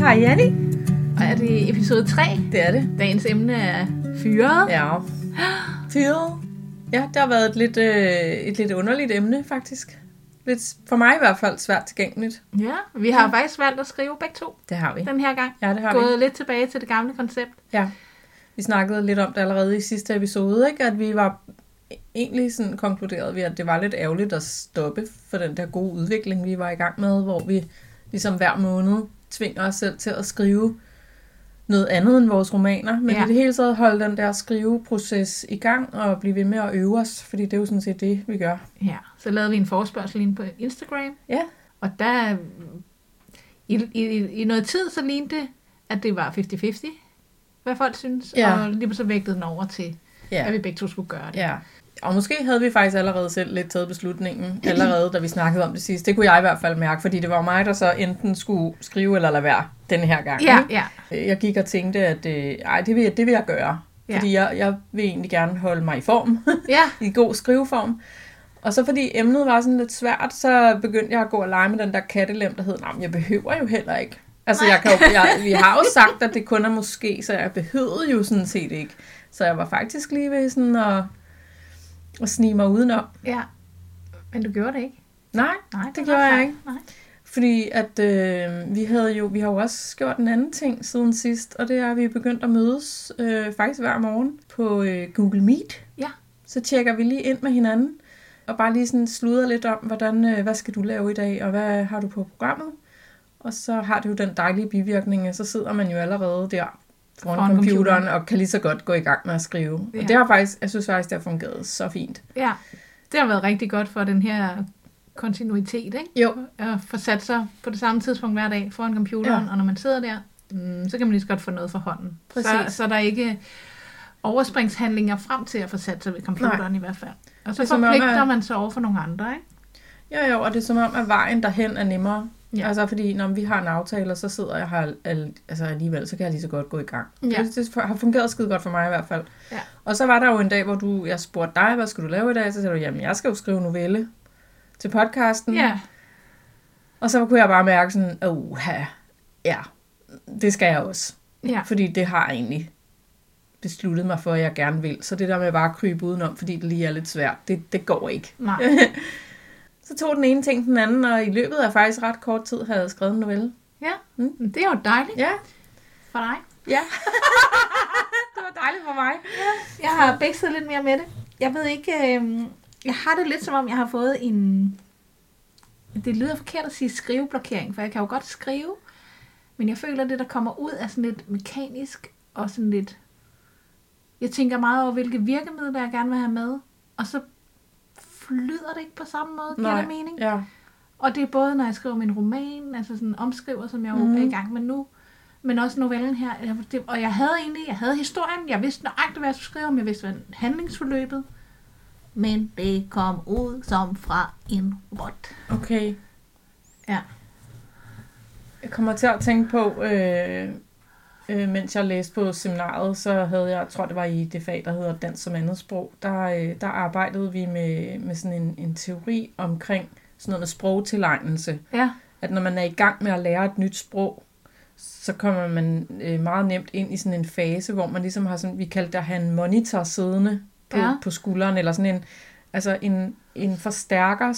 Hej Janni. Og er det episode 3? Det er det. Dagens emne er fyret. Ja. Fyret. Ja, det har været et lidt underligt emne, faktisk. Lidt, for mig i hvert fald, svært tilgængeligt. Ja, vi har faktisk valgt at skrive begge to. Det har vi. Den her gang. Ja, det har Gået lidt tilbage til det gamle koncept. Ja. Vi snakkede lidt om det allerede i sidste episode, ikke? At vi var egentlig sådan konkluderet ved, at det var lidt ærgerligt at stoppe for den der gode udvikling, vi var i gang med, hvor vi ligesom hver måned tvinger os selv til at skrive noget andet end vores romaner, men i det hele taget holde den der skriveproces i gang og blive ved med at øve os, fordi det er jo sådan set det, vi gør. Ja, så lavede vi en forespørgsel inde på Instagram. Ja. Og der i noget tid, så lignede det, at det var 50-50, hvad folk synes, og lige så vægtede den over til, at vi begge to skulle gøre det. Ja. Og måske havde vi faktisk allerede selv lidt taget beslutningen, allerede da vi snakkede om det sidst. Det kunne jeg i hvert fald mærke, fordi det var mig, der så enten skulle skrive eller lade være denne her gang. Ja. Jeg gik og tænkte, at det vil jeg gøre. Ja. Fordi jeg vil egentlig gerne holde mig i form, i god skriveform. Og så fordi emnet var sådan lidt svært, så begyndte jeg at gå og lege med den der kattelem, der hed, jeg behøver jo heller ikke. Altså vi har jo sagt, at det kun er måske, så jeg behøvede jo sådan set ikke. Så jeg var faktisk lige ved sådan at snige mig udenom. Ja, men du gjorde det ikke? Nej, det gjorde jeg ikke. Nej. Fordi at vi har jo også gjort en anden ting siden sidst, og det er, at vi er begyndt at mødes faktisk hver morgen på Google Meet. Ja. Så tjekker vi lige ind med hinanden, og bare lige sådan sluder lidt om, hvad skal du lave i dag, og hvad har du på programmet? Og så har det jo den dejlige bivirkning, at så sidder man jo allerede der foran computeren og kan lige så godt gå i gang med at skrive. Ja. Og det har faktisk, jeg synes faktisk, det har fungeret så fint. Ja, det har været rigtig godt for den her kontinuitet, ikke? Jo. At få sat sig på det samme tidspunkt hver dag foran computeren, og når man sidder der, så kan man lige så godt få noget for hånden. Så der er ikke overspringshandlinger frem til at få sat sig ved computeren i hvert fald. Og så forpligter man sig over for nogle andre, ikke? Jo, og det er som om, at vejen derhen er nemmere. Ja. Altså fordi når vi har en aftale, og så sidder jeg her alligevel, så kan jeg lige så godt gå i gang. Ja. Det har fungeret skide godt for mig i hvert fald. Ja. Og så var der jo en dag, hvor jeg spurgte dig, hvad skal du lave i dag? Så sagde du, jamen jeg skal jo skrive novelle til podcasten. Ja. Og så kunne jeg bare mærke sådan, det skal jeg også. Ja. Fordi det har jeg egentlig besluttet mig for, at jeg gerne vil. Så det der med bare at krybe udenom, fordi det lige er lidt svært, det går ikke. Nej. Så tog den ene ting den anden, og i løbet af faktisk ret kort tid havde jeg skrevet en novelle. Ja, det er jo dejligt. Ja. For dig. Ja. Det var dejligt for mig. Ja. Jeg har bækset lidt mere med det. Jeg ved ikke, jeg har det lidt som om, jeg har fået det lyder forkert at sige skriveblokering, for jeg kan jo godt skrive, men jeg føler, at det der kommer ud er sådan lidt mekanisk, og sådan lidt, jeg tænker meget over, hvilke virkemidler jeg gerne vil have med, og så flyder det ikke på samme måde, giver det mening? Ja. Og det er både, når jeg skriver min roman, altså sådan omskriver, som jeg er i gang med nu, men også novellen her. Og jeg havde historien, jeg vidste nøjagtigt, hvad jeg skulle skrive om, jeg vidste, hvad handlingsforløbet, men det kom ud som fra en robot. Okay. Ja. Jeg kommer til at tænke på, mens jeg læste på seminaret, så havde jeg tror det var i det fag, der hedder Dansk som andet sprog, der arbejdede vi med sådan en teori omkring sådan noget med sprogtilegnelse. Ja. At når man er i gang med at lære et nyt sprog, så kommer man meget nemt ind i sådan en fase, hvor man ligesom har sådan, vi kaldte det at have en monitor siddende på skulderen, eller sådan en forstærker,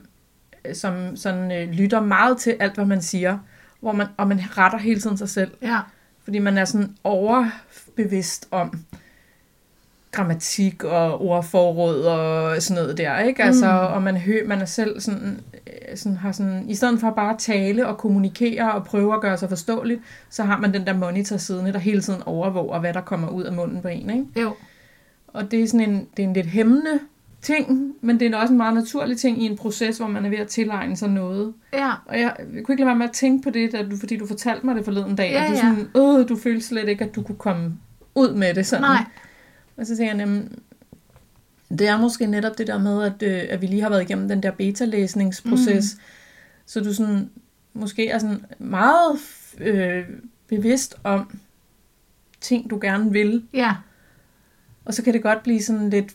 som sådan lytter meget til alt, hvad man siger, og man retter hele tiden sig selv. Ja. Fordi man er sådan overbevidst om grammatik og ordforråd og sådan noget der, ikke? Altså, og man er selv sådan har sådan, i stedet for bare at tale og kommunikere og prøve at gøre sig forståeligt, så har man den der monitor siddende, der hele tiden overvåger, hvad der kommer ud af munden på en, ikke? Jo. Og det er sådan en lidt hæmmende ting, men det er også en meget naturlig ting i en proces, hvor man er ved at tilegne sig noget. Ja. Og jeg kunne ikke lade være med at tænke på det, fordi du fortalte mig det forleden dag, ja, at du sådan, du følte slet ikke, at du kunne komme ud med det sådan. Nej. Og så tænker jeg, det er måske netop det der med, at vi lige har været igennem den der beta-læsningsproces, så du sådan, måske er sådan meget bevidst om ting, du gerne vil. Ja. Og så kan det godt blive sådan lidt,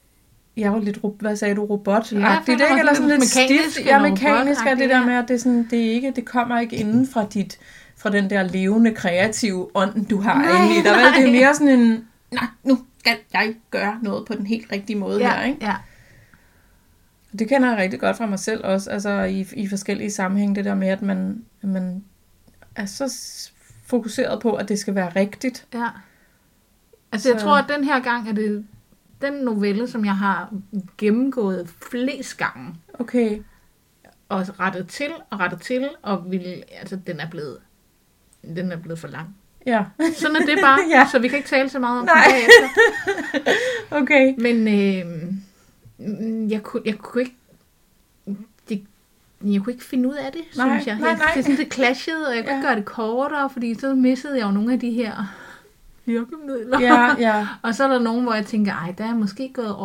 hvad sagde du, robot-agtigt, ikke? Eller sådan lidt mekanisk. stift. Ja, mekanisk er det der med, at det kommer ikke inden fra fra den der levende, kreative ånd, du har inde i dig. Vel? Det er mere sådan en, nej, nu skal jeg gøre noget på den helt rigtige måde her, ikke? Ja. Det kender jeg rigtig godt fra mig selv også, altså i forskellige sammenhænge, det der med, at man er så fokuseret på, at det skal være rigtigt. Ja. Altså jeg tror, at den her gang er det den novelle, som jeg har gennemgået flest gange. Okay. Og rettet til, og den er blevet for lang. Ja. Sådan er det bare, ja. Så vi kan ikke tale så meget om det bagefter. Okay. Men jeg kunne ikke finde ud af det, synes jeg. Nej. Det er sådan, det clashede, og jeg kunne ikke gøre det kortere, fordi så missede jeg jo nogle af de her virkemidler. Ja. Og så er der nogen, hvor jeg tænker, der er måske gået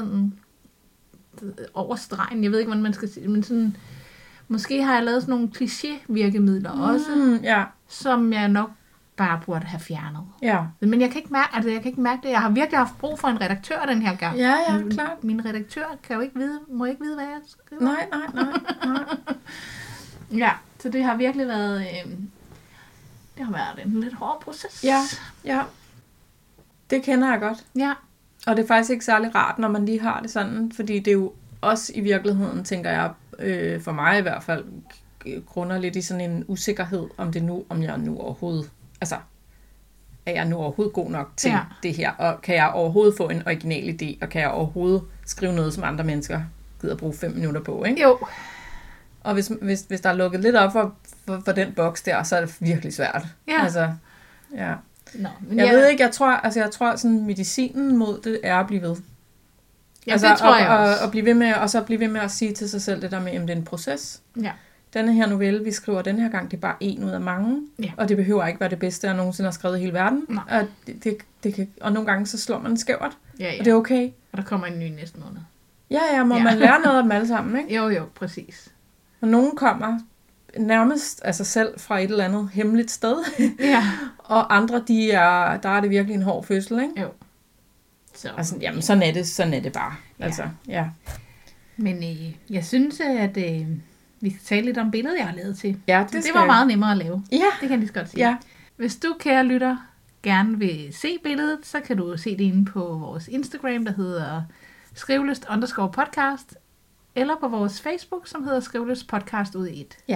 over stregen. Jeg ved ikke, hvordan man skal sige det, men sådan, måske har jeg lavet sådan nogle kliché-virkemidler også, som jeg nok bare burde have fjernet. Ja. Men jeg kan ikke mærke det. Jeg har virkelig haft brug for en redaktør den her gang. Ja, klart. Min redaktør må ikke vide, hvad jeg skriver. Nej. Ja, så det har virkelig været, det har været en lidt hård proces. Ja. Det kender jeg godt. Ja. Og det er faktisk ikke særlig rart, når man lige har det sådan, fordi det er jo også i virkeligheden, tænker jeg, for mig i hvert fald, grunder lidt i sådan en usikkerhed, om jeg nu overhovedet, altså, er jeg nu overhovedet god nok til det her, og kan jeg overhovedet få en original idé, og kan jeg overhovedet skrive noget, som andre mennesker gider bruge 5 minutter på, ikke? Jo. Og hvis der er lukket lidt op for den boks der, så er det virkelig svært. Ja. Altså, ja. Nå, men jeg ved ikke, jeg tror sådan medicinen mod det er at blive ved. Ja, altså, det tror jeg også. Og blive ved med, og så blive ved med at sige til sig selv det der med, at det er en proces. Ja. Denne her novelle, vi skriver den her gang, det er bare en ud af mange. Ja. Og det behøver ikke være det bedste, jeg nogensinde har skrevet i hele verden. Og, det kan, og nogle gange så slår man skævert. Ja. Og det er okay. Og der kommer en ny næste måned. Ja, må man lære noget af dem alle sammen, ikke? Jo, præcis. Og nogen kommer nærmest af sig selv fra et eller andet hemmeligt sted. Ja. Og andre, der er det virkelig en hård fødsel, ikke? Jo. Så. Altså, jamen, sådan er det bare. Ja. Altså, ja. Men jeg synes, at vi skal tale lidt om billedet, jeg har lavet til. Ja, det var meget nemmere at lave. Ja. Det kan jeg lige så godt sige. Ja. Hvis du, kære lytter, gerne vil se billedet, så kan du se det inde på vores Instagram, der hedder skrivelyst_podcast, eller på vores Facebook, som hedder Skrivelyst Podcast ud i et. Ja.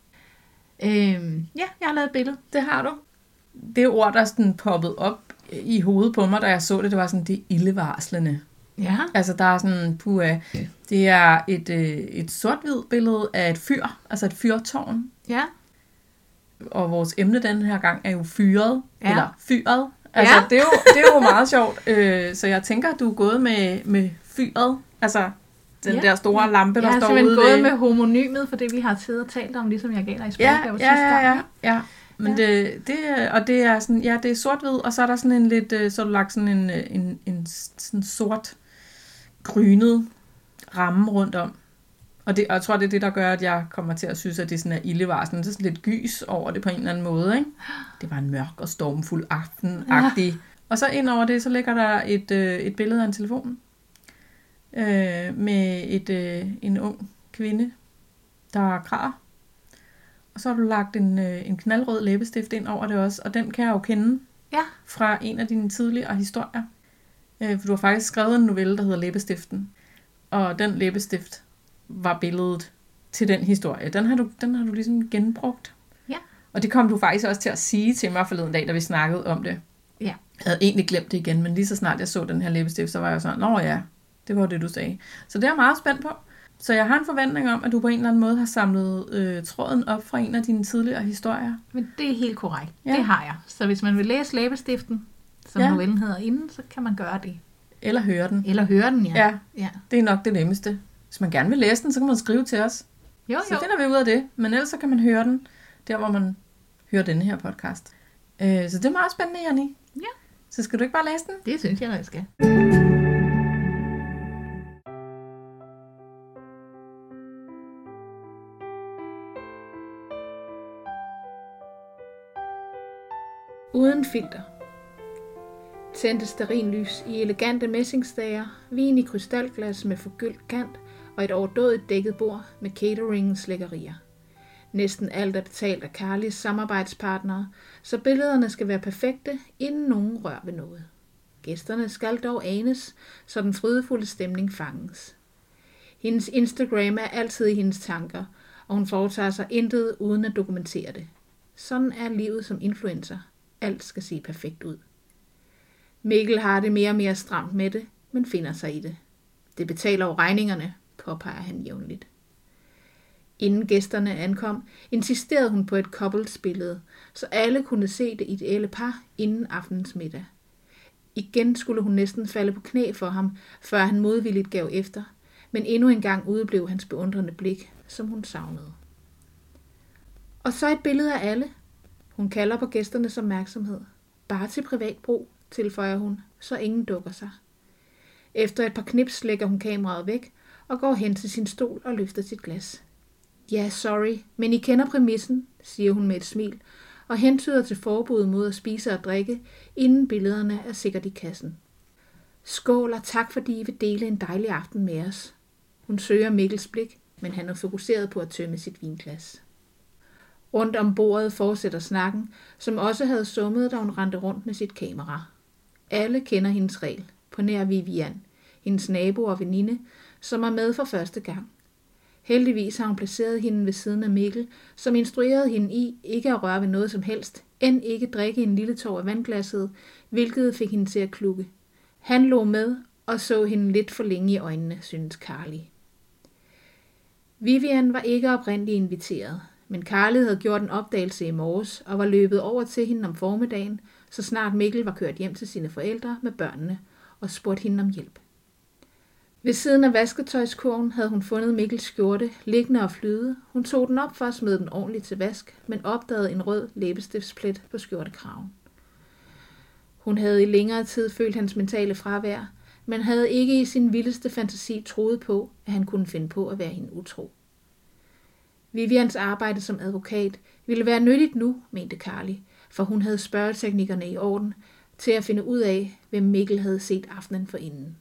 Jeg har lavet et billede. Det har du. Det ord, der sådan poppede op i hovedet på mig, da jeg så det, det var sådan, det er ildevarslende. Ja. Altså, der er sådan, det er et sort-hvid billede af et fyr, altså et fyrtårn. Ja. Og vores emne den her gang er jo fyret, eller fyret. Altså, det er jo meget sjovt. Så jeg tænker, at du er gået med fyret, altså den der store lampe, der står ude. Jeg har simpelthen gået med homonymet, for det vi har siddet og talt om, ligesom jeg gav dig i spørgegave sidste gang. Ja. Men det er sådan, det er sort-hvid, og så er der sådan en lidt, så er du lagt sådan en sådan sort grynet ramme rundt om. Og jeg tror, det er det, der gør, at jeg kommer til at synes, at det sådan er ildevarslende. Det er sådan lidt gys over det på en eller anden måde, ikke? Det var en mørk og stormfuld aften-agtig. Ja. Og så ind over det, så ligger der et billede af en telefon med en ung kvinde, der græder. Og så har du lagt en knaldrød læbestift ind over det også, og den kan jeg jo kende fra en af dine tidligere historier. For du har faktisk skrevet en novelle, der hedder Læbestiften. Og den læbestift var billedet til den historie. Den har du ligesom genbrugt. Ja. Og det kom du faktisk også til at sige til mig forleden dag, da vi snakkede om det. Ja. Jeg havde egentlig glemt det igen, men lige så snart jeg så den her læbestift, så var jeg sådan, nå ja, det var det, du sagde. Så det er jeg meget spændt på. Så jeg har en forventning om, at du på en eller anden måde har samlet tråden op fra en af dine tidligere historier. Men det er helt korrekt. Ja. Det har jeg. Så hvis man vil læse Læbestiften, som novellen hedder inden, så kan man gøre det. Eller høre den. Ja. Det er nok det nemmeste. Hvis man gerne vil læse den, så kan man skrive til os. Jo. Så finder vi ud af det. Men ellers så kan man høre den, der hvor man hører denne her podcast. Så det er meget spændende, Janni. Ja. Så skal du ikke bare læse den? Det synes jeg skal. Uden filter. Tændte stearinlys i elegante messingstager, vin i krystalglas med forgyldt kant og et overdådigt dækket bord med cateringens lækkerier. Næsten alt er betalt af Carlys samarbejdspartnere, så billederne skal være perfekte, inden nogen rører ved noget. Gæsterne skal dog anes, så den frydefulde stemning fanges. Hendes Instagram er altid i hendes tanker, og hun foretager sig intet uden at dokumentere det. Sådan er livet som influencer. Alt skal se perfekt ud. Mikkel har det mere og mere stramt med det, men finder sig i det. Det betaler jo regningerne, påpeger han jævnligt. Inden gæsterne ankom, insisterede hun på et couples-billede, så alle kunne se det ideelle par inden aftenens middag. Igen skulle hun næsten falde på knæ for ham, før han modvilligt gav efter, men endnu en gang udeblev hans beundrende blik, som hun savnede. Og så et billede af alle. Hun kalder på gæsternes opmærksomhed. Bare til privat brug, tilføjer hun, så ingen dukker sig. Efter et par knips lægger hun kameraet væk og går hen til sin stol og løfter sit glas. Ja, sorry, men I kender præmissen, siger hun med et smil, og hentyder til forbuddet mod at spise og drikke, inden billederne er sikkert i kassen. Skål og tak, fordi I vil dele en dejlig aften med os. Hun søger Mikkels blik, men han er fokuseret på at tømme sit vinglas. Rundt om bordet fortsætter snakken, som også havde summet, da hun rendte rundt med sit kamera. Alle kender hendes regel, på nær Vivian, hendes nabo og veninde, som er med for første gang. Heldigvis har hun placeret hende ved siden af Mikkel, som instruerede hende i ikke at røre ved noget som helst, end ikke drikke en lille tår af vandglasset, hvilket fik hende til at klukke. Han lå med og så hende lidt for længe i øjnene, synes Carly. Vivian var ikke oprindeligt inviteret, men Carly havde gjort en opdagelse i morges og var løbet over til hende om formiddagen, så snart Mikkel var kørt hjem til sine forældre med børnene og spurgte hende om hjælp. Ved siden af vasketøjskurven havde hun fundet Mikkels skjorte, liggende og flyde. Hun tog den op for at smide den ordentligt til vask, men opdagede en rød læbestiftsplet på skjortekraven. Hun havde i længere tid følt hans mentale fravær, men havde ikke i sin vildeste fantasi troet på, at han kunne finde på at være hende utro. Vivians arbejde som advokat ville være nyttigt nu, mente Carly, for hun havde spørgeteknikkerne i orden til at finde ud af, hvem Mikkel havde set aftenen forinden.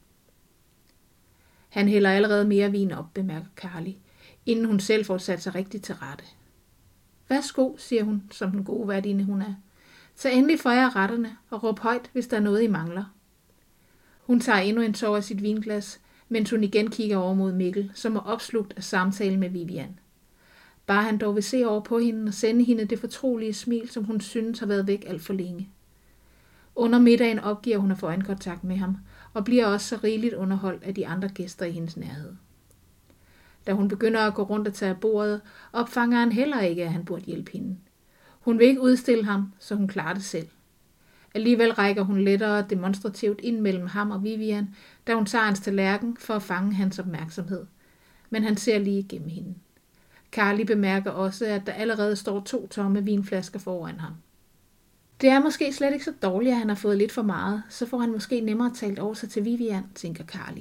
Han hælder allerede mere vin op, bemærker Carly, inden hun selv får sat sig rigtigt til rette. Værsgo, siger hun, som den gode værtinde hun er. Tag endelig for jer retterne og råb højt, hvis der er noget, I mangler. Hun tager endnu en tår af sit vinglas, mens hun igen kigger over mod Mikkel, som er opslugt af samtalen med Vivian. Bare han dog vil se over på hende og sende hende det fortrolige smil, som hun synes har været væk alt for længe. Under middagen opgiver hun at få øjenkontakt med ham, og bliver også så rigeligt underholdt af de andre gæster i hendes nærhed. Da hun begynder at gå rundt og tage af bordet, opfanger han heller ikke, at han burde hjælpe hende. Hun vil ikke udstille ham, så hun klarer det selv. Alligevel rækker hun lettere demonstrativt ind mellem ham og Vivian, da hun tager hans tallerken for at fange hans opmærksomhed. Men han ser lige igennem hende. Carly bemærker også, at der allerede står 2 tomme vinflasker foran ham. Det er måske slet ikke så dårligt, at han har fået lidt for meget, så får han måske nemmere talt over sig til Vivian, tænker Carly.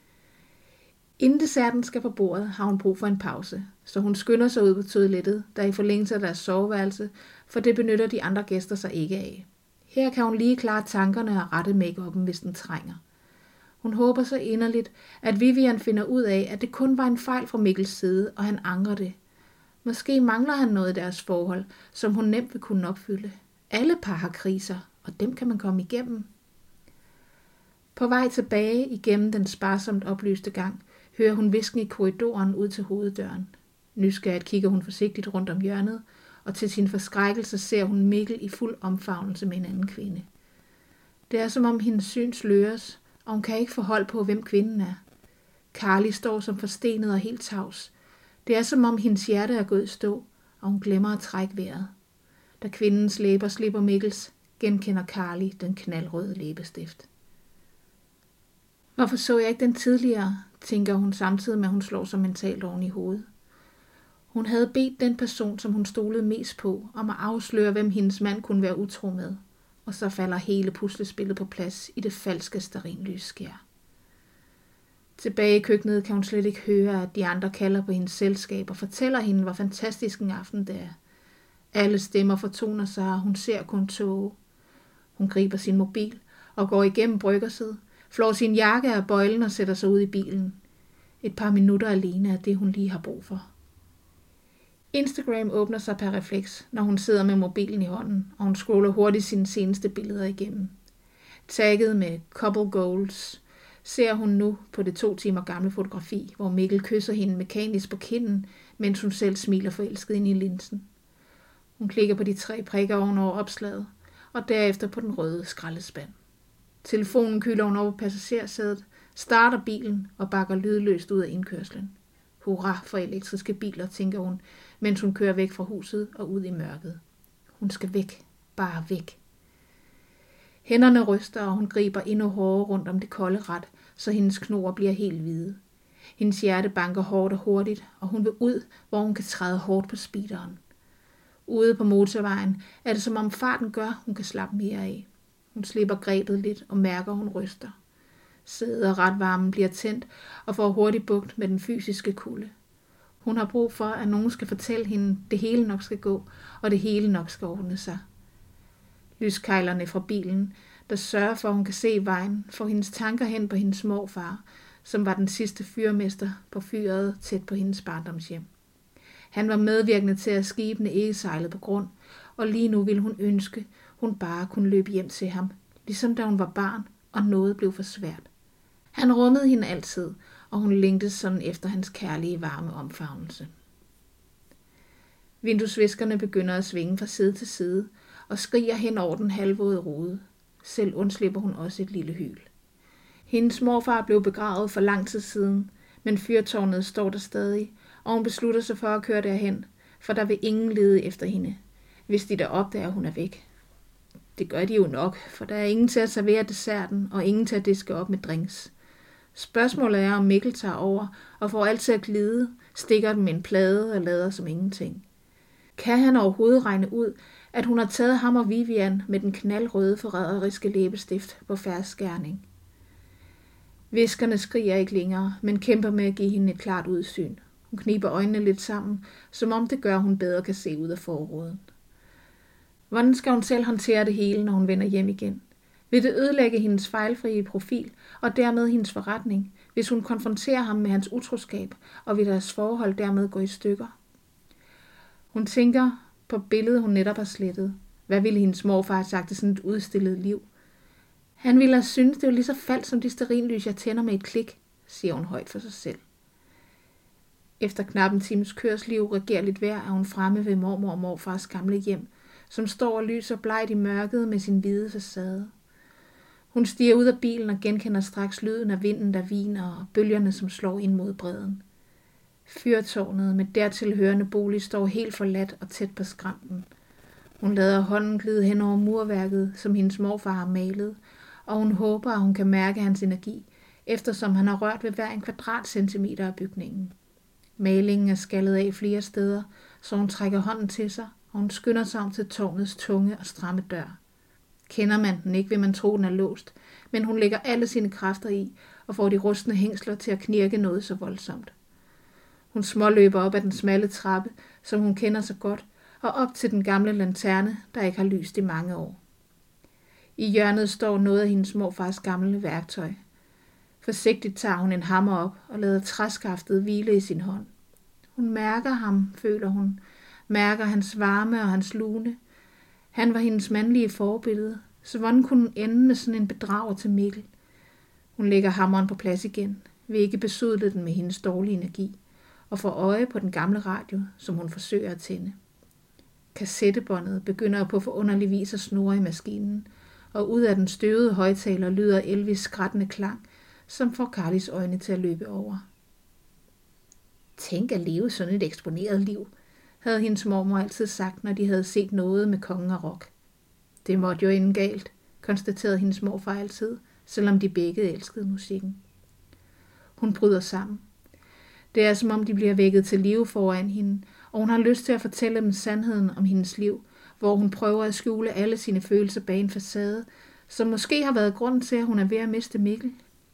Inden desserten skal på bordet, har hun brug for en pause, så hun skynder sig ud på toilettet, der i forlængelse af deres soveværelse, for det benytter de andre gæster sig ikke af. Her kan hun lige klare tankerne og rette make-up'en, hvis den trænger. Hun håber så inderligt, at Vivian finder ud af, at det kun var en fejl fra Mikkels side, og han angrer det. Måske mangler han noget i deres forhold, som hun nemt vil kunne opfylde. Alle par har kriser, og dem kan man komme igennem. På vej tilbage igennem den sparsomt oplyste gang, hører hun hvisken i korridoren ud til hoveddøren. Nysgerrigt kigger hun forsigtigt rundt om hjørnet, og til sin forskrækkelse ser hun Mikkel i fuld omfavnelse med en anden kvinde. Det er som om hendes syn sløres, og hun kan ikke få hold på, hvem kvinden er. Carly står som forstenet og helt tavs. Det er som om hendes hjerte er gået i stå, og hun glemmer at trække vejret. Da kvindens læber slipper Mikkels, genkender Carly den knaldrøde læbestift. Hvorfor så jeg ikke den tidligere, tænker hun samtidig med, at hun slår sig mentalt oven i hovedet. Hun havde bedt den person, som hun stolede mest på, om at afsløre, hvem hendes mand kunne være utro med, og så falder hele puslespillet på plads i det falske stearinlys skær. Tilbage i køkkenet kan hun slet ikke høre, at de andre kalder på hendes selskab og fortæller hende, hvor fantastisk en aften det er. Alle stemmer fortoner sig, og hun ser kun tåge. Hun griber sin mobil og går igennem bryggerset, flår sin jakke af bøjlen og sætter sig ud i bilen. Et par minutter alene er det, hun lige har brug for. Instagram åbner sig per refleks, når hun sidder med mobilen i hånden, og hun scroller hurtigt sine seneste billeder igennem. Tagget med couple goals ser hun nu på det 2 timer gamle fotografi, hvor Mikkel kysser hende mekanisk på kinden, mens hun selv smiler forelsket ind i linsen. Hun klikker på de 3 prikker ovenover opslaget, og derefter på den røde skraldespand. Telefonen kylder hun over på passagersædet, starter bilen og bakker lydløst ud af indkørslen. Hurra for elektriske biler, tænker hun, mens hun kører væk fra huset og ud i mørket. Hun skal væk. Bare væk. Hænderne ryster, og hun griber endnu hårdere rundt om det kolde rat, så hendes knor bliver helt hvide. Hendes hjerte banker hårdt og hurtigt, og hun vil ud, hvor hun kan træde hårdt på speederen. Ude på motorvejen er det som om farten gør, hun kan slappe mere af. Hun slipper grebet lidt og mærker, hun ryster. Sædet og ratvarmen bliver tændt og får hurtigt bugt med den fysiske kulde. Hun har brug for, at nogen skal fortælle hende, det hele nok skal gå, og det hele nok skal ordne sig. Lyskejlerne fra bilen, der sørger for, at hun kan se vejen, får hendes tanker hen på hendes morfar, som var den sidste fyrmester på fyret tæt på hendes barndomshjem. Han var medvirkende til, at skibene ikke sejlede på grund, og lige nu ville hun ønske, hun bare kunne løbe hjem til ham, ligesom da hun var barn, og noget blev for svært. Han rummede hende altid, og hun længtes sådan efter hans kærlige varme omfavnelse. Vinduesviskerne begynder at svinge fra side til side, og skriger hen over den halvvåde rude. Selv undslipper hun også et lille hyl. Hendes morfar blev begravet for lang tid siden, men fyrtårnet står der stadig, og hun beslutter sig for at køre derhen, for der vil ingen lede efter hende, hvis de der opdager, hun er væk. Det gør de jo nok, for der er ingen til at servere desserten, og ingen til at diske op med drinks. Spørgsmålet er, om Mikkel tager over og får alt til at glide, stikker dem en plade og lader som ingenting. Kan han overhovedet regne ud, at hun har taget ham og Vivian med den knaldrøde forræderiske læbestift på fersk gerning? Viskerne skriger ikke længere, men kæmper med at give hende et klart udsyn. Hun kniber øjnene lidt sammen, som om det gør, hun bedre kan se ud af forruden. Hvordan skal hun selv håndtere det hele, når hun vender hjem igen? Vil det ødelægge hendes fejlfrie profil og dermed hendes forretning, hvis hun konfronterer ham med hans utroskab, og vil deres forhold dermed gå i stykker? Hun tænker på billedet, hun netop har slettet. Hvad ville hendes morfar have sagt til sådan et udstillet liv? Han ville have syntes, det var lige så falsk som de stearinlys, jeg tænder med et klik, siger hun højt for sig selv. Efter knap en times kørsel i uregerligt vejr er hun fremme ved mormor og morfars gamle hjem, som står og lyser blegt i mørket med sin hvide facade. Hun stiger ud af bilen og genkender straks lyden af vinden, der viner, og bølgerne, som slår ind mod bredden. Fyrtårnet med dertil hørende bolig står helt forladt og tæt på skrænten. Hun lader hånden glide hen over murværket, som hendes morfar har malet, og hun håber, at hun kan mærke hans energi, eftersom han har rørt ved hver en kvadratcentimeter af bygningen. Malingen er skallet af flere steder, så hun trækker hånden til sig, og hun skynder sig om til tårnets tunge og stramme dør. Kender man den ikke, vil man tro, den er låst, men hun lægger alle sine kræfter i og får de rustne hængsler til at knirke noget så voldsomt. Hun småløber op ad den smalle trappe, som hun kender så godt, og op til den gamle lanterne, der ikke har lyst i mange år. I hjørnet står noget af hendes morfars gamle værktøj. Forsigtigt tager hun en hammer op og lader træskaftet hvile i sin hånd. Hun mærker ham, føler hun, mærker hans varme og hans lune. Han var hendes mandlige forbillede, så hvordan kunne hun ende med sådan en bedrager til Mikkel? Hun lægger hammeren på plads igen, vil ikke besudle den med hendes dårlige energi, og får øje på den gamle radio, som hun forsøger at tænde. Kassettebåndet begynder på forunderlig vis at snurre i maskinen, og ud af den støvede højtaler lyder Elvis skrættende klang, som får Carlis øjne til at løbe over. Tænk at leve sådan et eksponeret liv, havde hendes mormor altid sagt, når de havde set noget med kongen af rock. Det måtte jo ende galt, konstaterede hendes morfar altid, selvom de begge elskede musikken. Hun bryder sammen. Det er som om de bliver vækket til live foran hende, og hun har lyst til at fortælle dem sandheden om hendes liv, hvor hun prøver at skjule alle sine følelser bag en facade, som måske har været grunden til, at hun er ved at miste Mikkel.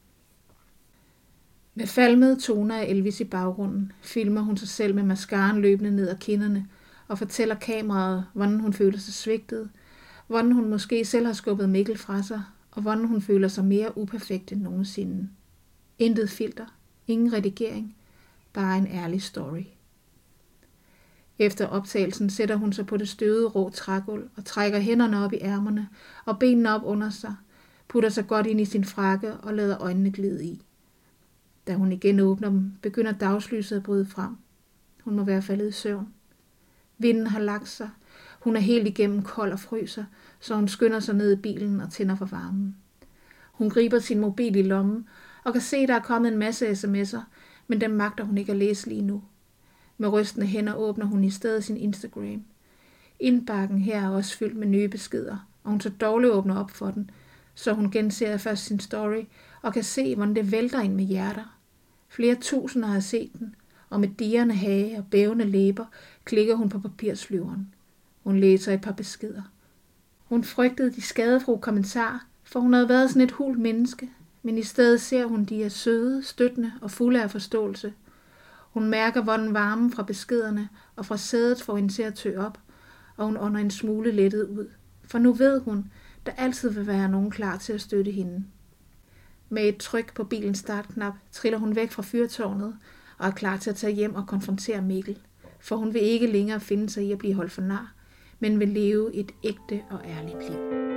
Med falmede toner af Elvis i baggrunden, filmer hun sig selv med mascaraen løbende ned ad kinderne og fortæller kameraet, hvordan hun føler sig svigtet, hvordan hun måske selv har skubbet Mikkel fra sig, og hvordan hun føler sig mere uperfekt end nogensinde. Intet filter, ingen redigering, bare en ærlig story. Efter optagelsen sætter hun sig på det støvede rå trægulv og trækker hænderne op i ærmerne og benene op under sig, putter sig godt ind i sin frakke og lader øjnene glide i. Da hun igen åbner dem, begynder dagslyset at bryde frem. Hun må være faldet i søvn. Vinden har lagt sig. Hun er helt igennem kold og fryser, så hun skynder sig ned i bilen og tænder for varmen. Hun griber sin mobil i lommen og kan se, at der er kommet en masse sms'er, men dem magter hun ikke at læse lige nu. Med rystende hænder åbner hun i stedet sin Instagram. Indbakken her er også fyldt med nye beskeder, og hun så dårligt åbner op for den, så hun genser først sin story og kan se, hvordan det vælter ind med hjerter. Flere tusinder har set den, og med dirrende hage og bævende læber klikker hun på papirsflyveren. Hun læser et par beskeder. Hun frygtede de skadefro kommentarer, for hun havde været sådan et hult menneske, men i stedet ser hun, de er søde, støttende og fulde af forståelse. Hun mærker, hvordan varmen fra beskederne og fra sædet får hende til at tø op, og hun ånder en smule lettet ud. For nu ved hun, der altid vil være nogen klar til at støtte hende. Med et tryk på bilens startknap triller hun væk fra fyrtårnet og er klar til at tage hjem og konfrontere Mikkel. For hun vil ikke længere finde sig i at blive holdt for nar, men vil leve et ægte og ærligt liv.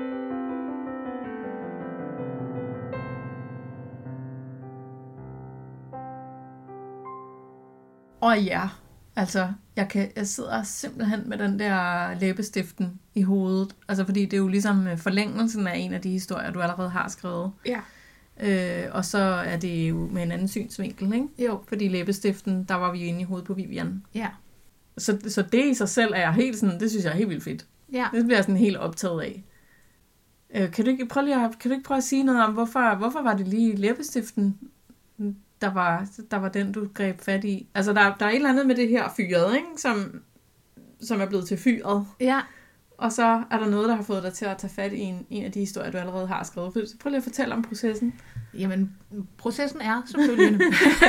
Og ja, altså, jeg sidder simpelthen med den der læbestiften i hovedet. Altså, fordi det er jo ligesom forlængelsen af en af de historier, du allerede har skrevet. Ja. Og så er det jo med en anden synsvinkel, ikke? Jo. Fordi læbestiften, der var vi jo inde i hovedet på Vivian. Ja. Så det i sig selv er jeg helt sådan, det synes jeg er helt vildt fedt. Ja. Det bliver jeg sådan helt optaget af. Kan du ikke prøve at sige noget om, hvorfor var det lige læbestiften, der var den, du greb fat i? Altså, der er et eller andet med det her fyret, ikke? Som er blevet til fyret. Ja. Og så er der noget, der har fået dig til at tage fat i en af de historier, du allerede har skrevet. Prøv lige at fortælle om processen. Jamen, processen er selvfølgelig.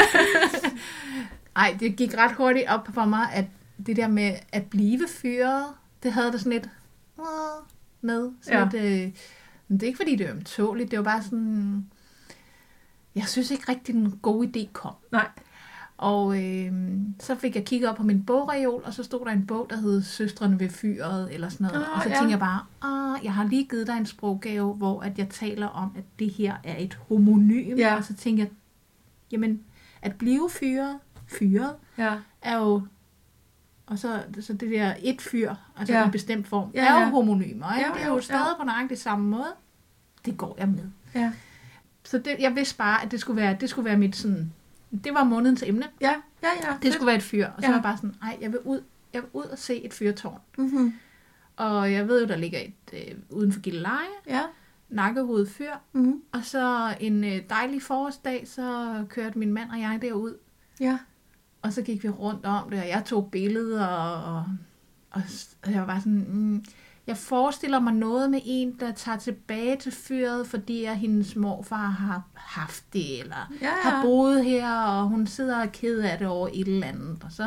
Ej, det gik ret hurtigt op for mig, at det der med at blive fyret, det havde det sådan lidt med. Sådan lidt, det er ikke fordi, det er ømtåligt, det var bare sådan... Jeg synes ikke rigtig, den gode idé kom. Nej. Og så fik jeg kigget op på min bogreol, og så stod der en bog, der hed Søstrene ved fyret, eller sådan noget. Og så tænkte jeg bare, jeg har lige givet dig en sproggave, hvor at jeg taler om, at det her er et homonym. Ja. Og så tænkte jeg, jamen, at blive fyret, er jo... Og så det der et fyr, altså i en bestemt form, er jo homonymer. Ikke? Det er jo stadig på nøjagtigt samme måde. Det går jeg med. Ja. Så jeg vidste bare, at det skulle være mit sådan... Det var månedens emne. Ja. Det skulle være et fyr. Og så var jeg bare sådan, jeg vil ud og se et fyrtårn. Mm-hmm. Og jeg ved jo, der ligger et uden for Gilleleje. Ja. Nakkehovedet fyr. Mm-hmm. Og så en dejlig forårsdag, så kørte min mand og jeg derud. Ja. Og så gik vi rundt om det, og jeg tog billeder, og jeg var bare sådan... Jeg forestiller mig noget med en, der tager tilbage til fyret, fordi at hendes morfar har haft det, eller har boet her, og hun sidder og ked af det over et eller andet. Og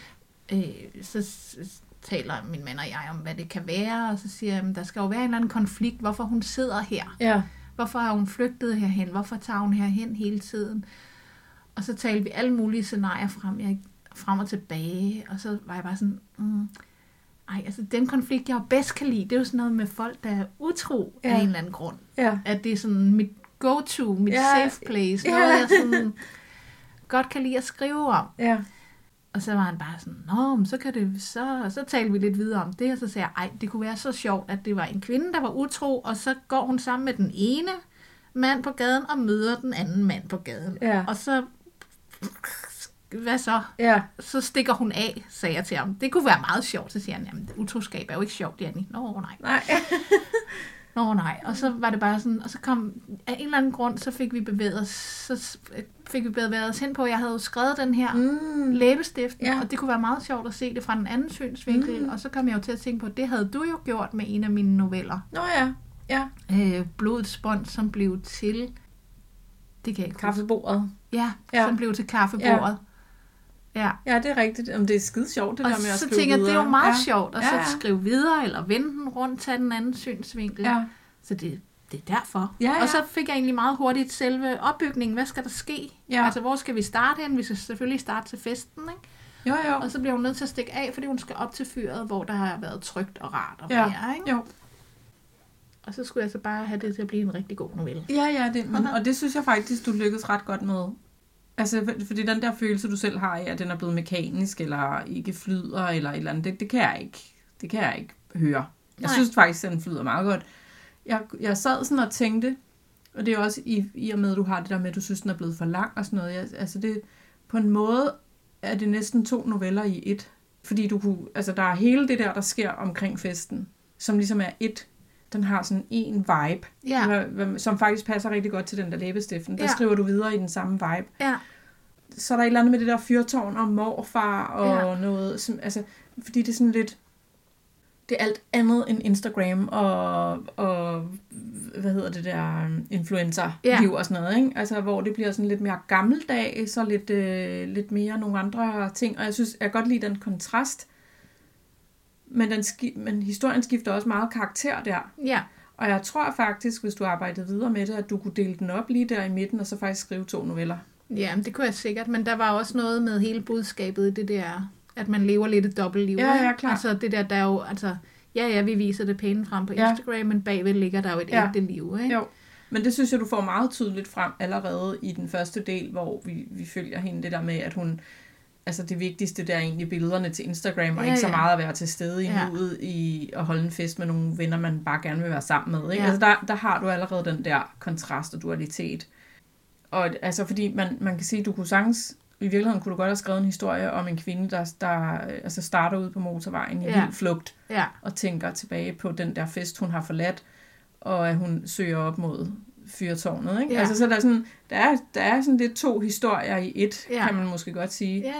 så taler min mand og jeg om, hvad det kan være, og så siger jeg, at der skal jo være en eller anden konflikt, hvorfor hun sidder her. Ja. Hvorfor har hun flygtet herhen? Hvorfor tager hun herhen hele tiden? Og så talte vi alle mulige scenarier frem og tilbage, og så var jeg bare sådan... altså den konflikt, jeg jo bedst kan lide, det er jo sådan noget med folk, der er utro af en eller anden grund. Ja. At det er sådan mit go-to, mit safe place, noget jeg sådan godt kan lide at skrive om. Ja. Og så var han bare sådan, så kan det, så talte vi lidt videre om det, og så sagde jeg, det kunne være så sjovt, at det var en kvinde, der var utro, og så går hun sammen med den ene mand på gaden, og møder den anden mand på gaden. Ja. Og så... Hvad så? Ja. Så stikker hun af, sagde jeg til ham. Det kunne være meget sjovt. Så siger han, jamen utroskab er jo ikke sjovt, Janni. Nej. Nej. Og så var det bare sådan, og så kom af en eller anden grund, så fik vi bevæget os hen på, at jeg havde jo skrevet den her læbestift, og det kunne være meget sjovt at se det fra den anden synsvinkel, og så kom jeg jo til at tænke på, at det havde du jo gjort med en af mine noveller. Blodets bånd, som blev til... Det kan jeg ikke kaffebordet. Ja, som blev til kaffebordet. Ja, det er rigtigt. Om det er skide sjovt, det og der med at skrive videre. Og så tænker jeg, det er jo meget sjovt, at så skrive videre, eller vende den rundt, tage den anden synsvinkel. Ja. Så det er derfor. Ja. Og så fik jeg egentlig meget hurtigt selve opbygningen. Hvad skal der ske? Ja. Altså, hvor skal vi starte hen? Vi skal selvfølgelig starte til festen, ikke? Jo. Og så bliver hun nødt til at stikke af, fordi hun skal op til fyret, hvor der har været trygt og rart at være, ikke? Jo. Og så skulle jeg så bare have det til at blive en rigtig god novelle. Ja, og det synes jeg faktisk, du lykkedes ret godt med. Altså, fordi den der følelse, du selv har af, at den er blevet mekanisk, eller ikke flyder, eller et eller andet, det kan jeg ikke. Det kan jeg ikke høre. Jeg synes faktisk, at den flyder meget godt. Jeg sad sådan og tænkte, og det er også i og med, at du har det der med, at du synes, den er blevet for lang og sådan noget. Altså det, på en måde er det næsten 2 noveller i et. Fordi du kunne, altså der er hele det der sker omkring festen, som ligesom er et. Den har sådan en vibe, som faktisk passer rigtig godt til den der læbestiften. Der skriver du videre i den samme vibe. Ja. Så er der et eller andet med det der fyrtårn og morfar og noget, som, altså, fordi det er sådan lidt, det er alt andet end Instagram og hvad hedder det der, influencer-liv og sådan noget, ikke? Altså, hvor det bliver sådan lidt mere gammeldags og lidt mere nogle andre ting, og jeg synes, jeg kan godt lide den kontrast, men historien skifter også meget karakter der. Ja. Og jeg tror faktisk, hvis du arbejdede videre med det, at du kunne dele den op lige der i midten, og så faktisk skrive 2 noveller. Ja, det kunne jeg sikkert, men der var også noget med hele budskabet i det der, at man lever lidt et dobbeltliv. Ja, klart. Altså det der er jo, altså, vi viser det pæne frem på Instagram, men bagved ligger der jo et ægte liv, ikke? Jo, men det synes jeg, du får meget tydeligt frem allerede i den første del, hvor vi følger hende det der med, at hun, altså det vigtigste, der er egentlig billederne til Instagram, og ikke så meget at være til stede i nuet i at holde en fest med nogle venner, man bare gerne vil være sammen med, ikke? Altså der har du allerede den der kontrast og dualitet. Og altså fordi man kan sige, du kunne sagtens, i virkeligheden kunne du godt have skrevet en historie om en kvinde, der altså starter ud på motorvejen i vild flugt, og tænker tilbage på den der fest, hun har forladt, og at hun søger op mod fyrtårnet, ikke? Altså så der er sådan lidt 2 historier i et, kan man måske godt sige.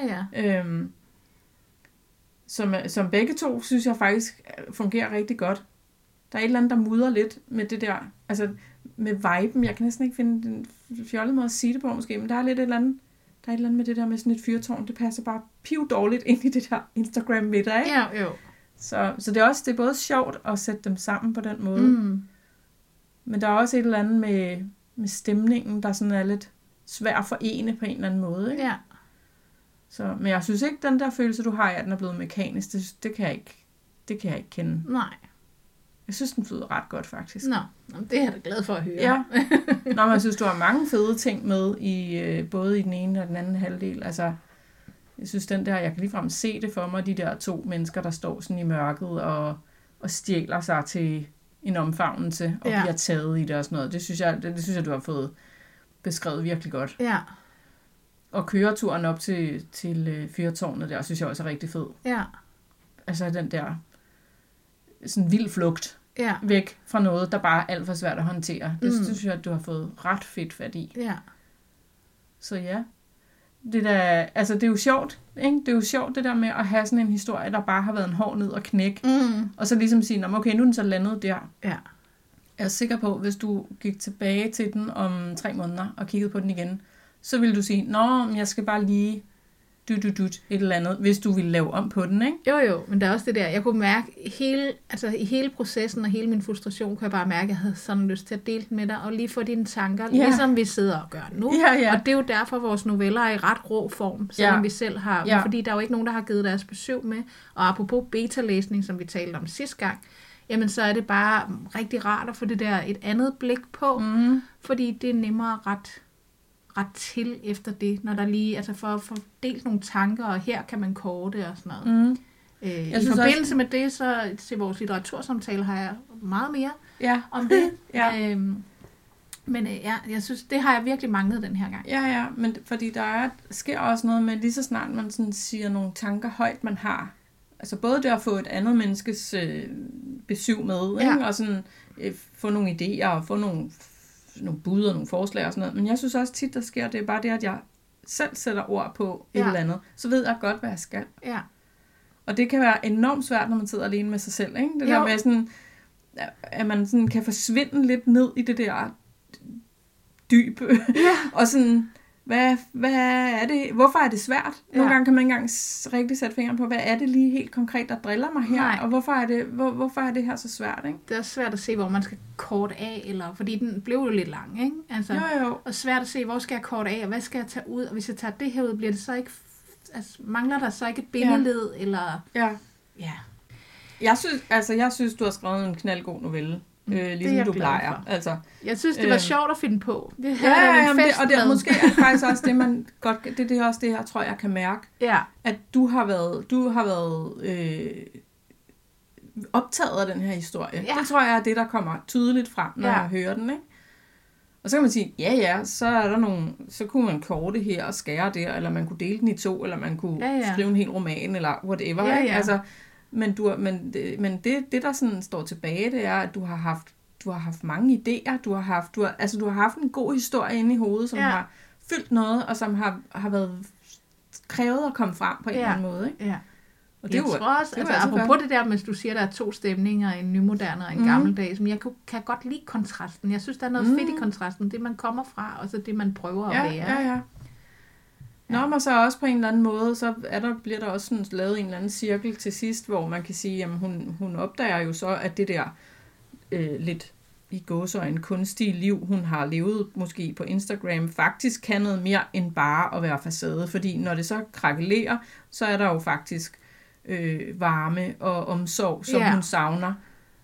Som begge 2, synes jeg faktisk fungerer rigtig godt. Der er et eller andet, der mudrer lidt med det der, altså med viben. Jeg kan næsten ikke finde den fjollede måde at sige det på, måske, men der er lidt et eller andet, med det der med sådan et fyrtårn. Det passer bare piv dårligt ind i det der Instagram-middag, ikke? Ja, jo. Så det er både sjovt at sætte dem sammen på den måde. Mm. Men der er også et eller andet med stemningen, der sådan er lidt svær at forene på en eller anden måde, ikke? Ja. Men jeg synes ikke, den der følelse, du har af, at den er blevet mekanisk, det kan jeg ikke kende. Nej. Jeg synes, den flyder ret godt, faktisk. Nå, det er jeg da glad for at høre. Ja. Nå, men jeg synes, du har mange fede ting med, både i den ene og den anden halvdel. Altså, jeg synes, den der, jeg kan ligefrem se det for mig, de der 2 mennesker, der står sådan i mørket og stjæler sig til en omfavnelse og bliver taget i det og sådan noget. Det synes jeg, du har fået beskrevet virkelig godt. Ja. Og køreturen op til fyrtårnet der, synes jeg også er rigtig fed. Ja. Altså den der sådan vild flugt væk fra noget, der bare er alt for svært at håndtere. Det synes jeg, at du har fået ret fedt fat i. Ja. Så ja. Det er jo sjovt, ikke? Det er jo sjovt det der med at have sådan en historie, der bare har været en hård ned og knæk. Og så ligesom sige, okay, nu er den så landet der. Ja. Jeg er sikker på, hvis du gik tilbage til den om 3 måneder og kiggede på den igen, så ville du sige, jeg skal bare lige et eller andet, hvis du ville lave om på den, ikke? Jo, men der er også det der, jeg kunne mærke, i hele processen og hele min frustration, kunne jeg bare mærke, at jeg havde sådan lyst til at dele den med dig, og lige få dine tanker, ligesom vi sidder og gør nu. Ja. Og det er jo derfor, vores noveller er i ret rå form, selvom vi selv har, fordi der er jo ikke nogen, der har givet deres besøg med, og apropos beta-læsning, som vi talte om sidste gang, jamen så er det bare rigtig rart at få det der et andet blik på, fordi det er nemmere ret til efter det, når der lige, altså for at få delt nogle tanker, og her kan man korte og sådan noget. I forbindelse med det, så til vores litteratursamtale har jeg meget mere om det. Men jeg synes, det har jeg virkelig manglet den her gang. Ja, men fordi sker også noget med, lige så snart man sådan siger nogle tanker højt, man har. Altså både det at få et andet menneskes besøg med, ikke? Og sådan få nogle idéer, og få nogle bud og nogle forslag og sådan noget. Men jeg synes også tit, der sker, det er bare det, at jeg selv sætter ord på et eller andet. Så ved jeg godt, hvad jeg skal. Ja. Og det kan være enormt svært, når man sidder alene med sig selv, ikke? Det der med sådan, at man sådan kan forsvinde lidt ned i det der dyb. Og sådan, hvad er det? Hvorfor er det svært? Nogle gange kan man ikke engang rigtig sætte fingeren på, hvad er det lige helt konkret, der driller mig her? Nej. Og hvorfor er det her så svært, ikke? Det er svært at se, hvor man skal korte af, eller fordi den blev jo lidt lang, ikke? Altså, jo. Og svært at se, hvor skal jeg korte af, og hvad skal jeg tage ud? Og hvis jeg tager det her ud, bliver det så ikke mangler der så ikke et bindeled, eller... Ja. Jeg synes, du har skrevet en knaldgod novelle. Ligesom du plejer. Altså, jeg synes, det var sjovt at finde på. Det måske er det faktisk også det, man godt... Det er også det, jeg tror, jeg kan mærke. Ja. At du har været optaget af den her historie. Ja. Det tror jeg er det, der kommer tydeligt frem, når jeg hører den, ikke? Og så kan man sige, så er der nogle... Så kunne man korte her og skære der, eller man kunne dele den i 2, eller man kunne skrive en hel roman, eller whatever. Ja, ja. Altså, men det, der sådan står tilbage, det er, at du har haft mange idéer. Du har haft en god historie inde i hovedet, som har fyldt noget, og som har været krævet at komme frem på en eller anden måde. Ikke? Ja. Og jeg tror også, apropos det der, hvis du siger, der er 2 stemninger, en nymoderne og en gammeldags, men jeg kan godt lide kontrasten. Jeg synes, der er noget fedt i kontrasten, det man kommer fra, og så det man prøver at være. Ja. Nå, men så også på en eller anden måde, så bliver der også sådan lavet en eller anden cirkel til sidst, hvor man kan sige, jamen hun opdager jo så, at det der lidt i gåseøjne kunstige liv, hun har levet måske på Instagram, faktisk kan noget mere end bare at være facade, fordi når det så krakelerer, så er der jo faktisk varme og omsorg, som hun savner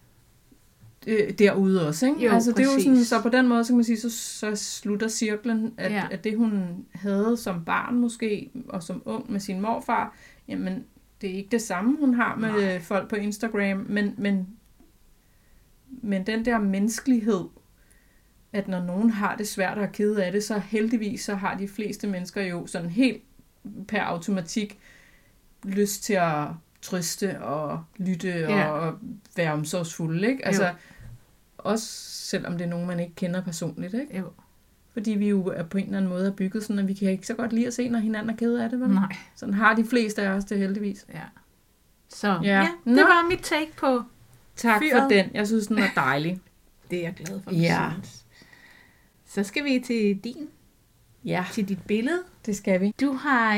derude også, ikke? Jo, altså det er jo sådan, så på den måde, så kan man sige, så slutter cirklen, at det hun havde som barn måske, og som ung med sin morfar, jamen det er ikke det samme, hun har med folk på Instagram, men den der menneskelighed, at når nogen har det svært og er ked af det, så heldigvis så har de fleste mennesker jo sådan helt per automatik lyst til at trøste og lytte og være omsorgsfulde, ikke? Altså, også selvom det er nogen, man ikke kender personligt, ikke? Jo. Fordi vi jo er på en eller anden måde er bygget sådan, at vi kan ikke så godt lide at se, når hinanden er ked af det, vel? Nej. Sådan har de fleste af os det heldigvis. Ja. Så det var mit take på tak fyret. For den. Jeg synes, den er dejlig. Det er jeg glad for, Så skal vi til din. Ja. Til dit billede. Det skal vi. Du har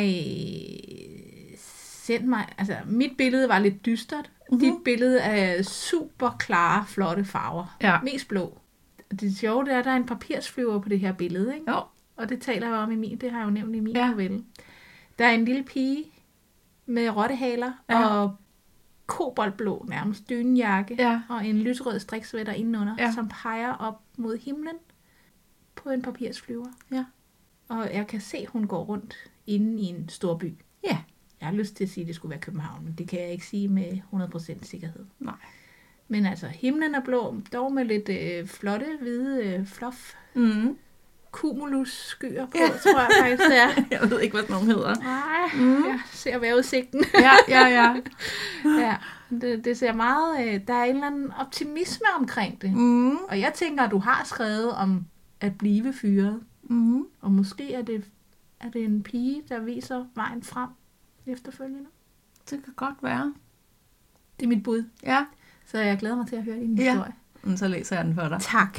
sendt mig, altså mit billede var lidt dystert. Dit billede er super klare, flotte farver. Ja. Mest blå. Det sjove det er, at der er en papirsflyver på det her billede, ikke? Jo. Og det taler jeg om i min, det har jeg jo nævnt i min novelle. Der er en lille pige med rottehaler og koboldblå, nærmest dynjakke, og en lysrød striksvætter indenunder, som peger op mod himlen på en papirsflyver. Ja. Og jeg kan se, at hun går rundt inde i en stor by. Ja. Jeg har lyst til at sige, at det skulle være København, men det kan jeg ikke sige med 100% sikkerhed. Nej. Men altså, himlen er blå, dog med lidt flotte, hvide fluff. Cumulus skyer på, tror jeg faktisk, det er. Jeg ved ikke, hvad nogen hedder. Nej, jeg ser vejrudsigten. Ja. Ja, det ser meget... der er en eller anden optimisme omkring det. Og jeg tænker, at du har skrevet om at blive fyret. Og måske er det en pige, der viser vejen frem efterfølgende. Det kan godt være. Det er mit bud. Ja. Så jeg glæder mig til at høre din historie. Så læser jeg den for dig. Tak.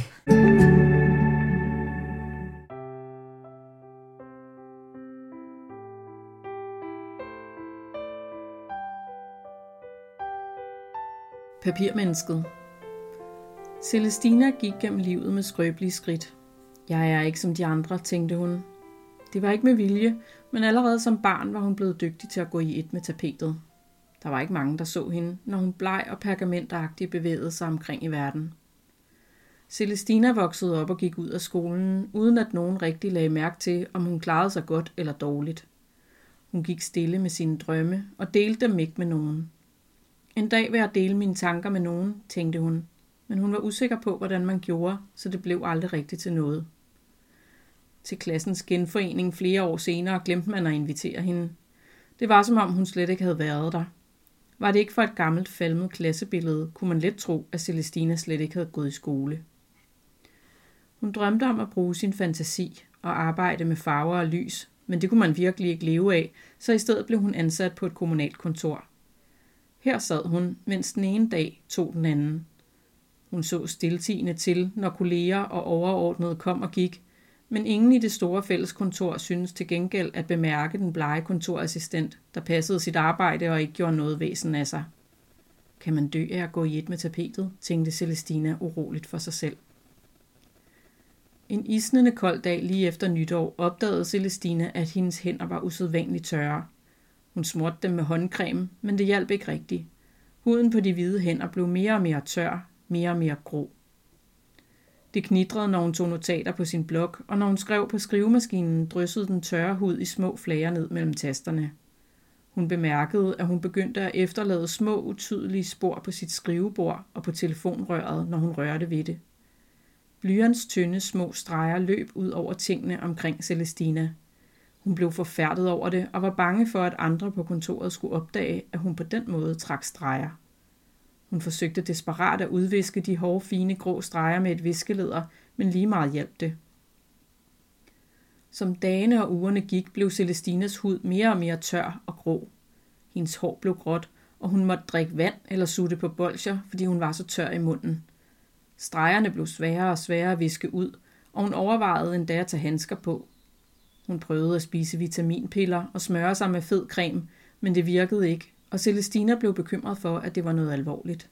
Papirmennesket. Celestina gik gennem livet med skrøbelige skridt. Jeg er ikke som de andre, tænkte hun. Det var ikke med vilje, men allerede som barn var hun blevet dygtig til at gå i et med tapetet. Der var ikke mange, der så hende, når hun bleg og pergamentagtigt bevægede sig omkring i verden. Celestina voksede op og gik ud af skolen, uden at nogen rigtig lagde mærke til, om hun klarede sig godt eller dårligt. Hun gik stille med sine drømme og delte dem ikke med nogen. En dag vil jeg dele mine tanker med nogen, tænkte hun, men hun var usikker på, hvordan man gjorde, så det blev aldrig rigtigt til noget. Til klassens genforening flere år senere glemte man at invitere hende. Det var som om hun slet ikke havde været der. Var det ikke for et gammelt falmet klassebillede, kunne man let tro, at Celestina slet ikke havde gået i skole. Hun drømte om at bruge sin fantasi og arbejde med farver og lys, men det kunne man virkelig ikke leve af, så i stedet blev hun ansat på et kommunalt kontor. Her sad hun, mens den ene dag tog den anden. Hun så stiltiende til, når kolleger og overordnede kom og gik, men ingen i det store fælleskontor syntes til gengæld at bemærke den blege kontorassistent, der passede sit arbejde og ikke gjorde noget væsen af sig. Kan man dø af at gå i et med tapetet, tænkte Celestina uroligt for sig selv. En isnende kold dag lige efter nytår opdagede Celestina, at hendes hænder var usædvanligt tørre. Hun smurte dem med håndcreme, men det hjalp ikke rigtigt. Huden på de hvide hænder blev mere og mere tør, mere og mere grå. Det knitrede, når hun tog notater på sin blog, og når hun skrev på skrivemaskinen, dryssede den tørre hud i små flager ned mellem tasterne. Hun bemærkede, at hun begyndte at efterlade små, utydelige spor på sit skrivebord og på telefonrøret, når hun rørte ved det. Blyants tynde, små streger løb ud over tingene omkring Celestina. Hun blev forfærdet over det og var bange for, at andre på kontoret skulle opdage, at hun på den måde trak streger. Hun forsøgte desperat at udviske de hårde, fine, grå streger med et viskeleder, men lige meget hjalp det. Som dagene og ugerne gik, blev Celestinas hud mere og mere tør og grå. Hendes hår blev gråt, og hun måtte drikke vand eller sutte på bolsjer, fordi hun var så tør i munden. Stregerne blev sværere og sværere at viske ud, og hun overvejede endda at tage handsker på. Hun prøvede at spise vitaminpiller og smøre sig med fed creme, men det virkede ikke, og Celestina blev bekymret for, at det var noget alvorligt.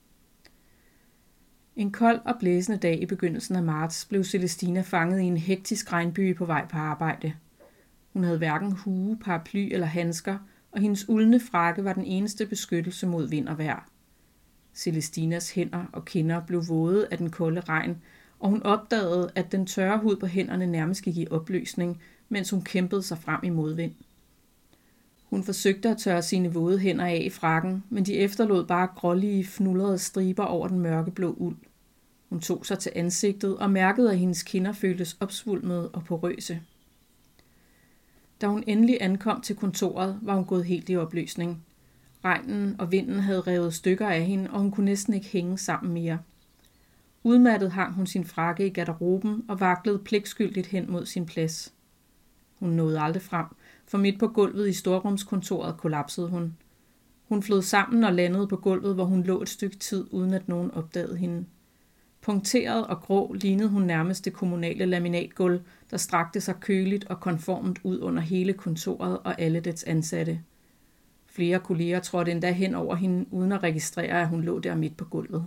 En kold og blæsende dag i begyndelsen af marts blev Celestina fanget i en hektisk regnbyge på vej på arbejde. Hun havde hverken hue, paraply eller handsker, og hendes uldne frakke var den eneste beskyttelse mod vind og vejr. Celestinas hænder og kinder blev våde af den kolde regn, og hun opdagede, at den tørre hud på hænderne nærmest gik i opløsning, mens hun kæmpede sig frem i modvind. Hun forsøgte at tørre sine våde hænder af i frakken, men de efterlod bare grålige, fnulrede striber over den mørkeblå uld. Hun tog sig til ansigtet og mærkede, at hendes kinder føltes opsvulmede og porøse. Da hun endelig ankom til kontoret, var hun gået helt i opløsning. Regnen og vinden havde revet stykker af hende, og hun kunne næsten ikke hænge sammen mere. Udmattet hang hun sin frakke i garderoben og vaklede pligtskyldigt hen mod sin plads. Hun nåede aldrig frem, for midt på gulvet i storrumskontoret kollapsede hun. Hun flød sammen og landede på gulvet, hvor hun lå et stykke tid, uden at nogen opdagede hende. Punkteret og grå lignede hun nærmest det kommunale laminatgulv, der strakte sig køligt og konformt ud under hele kontoret og alle dets ansatte. Flere kolleger trådte endda hen over hende, uden at registrere, at hun lå der midt på gulvet.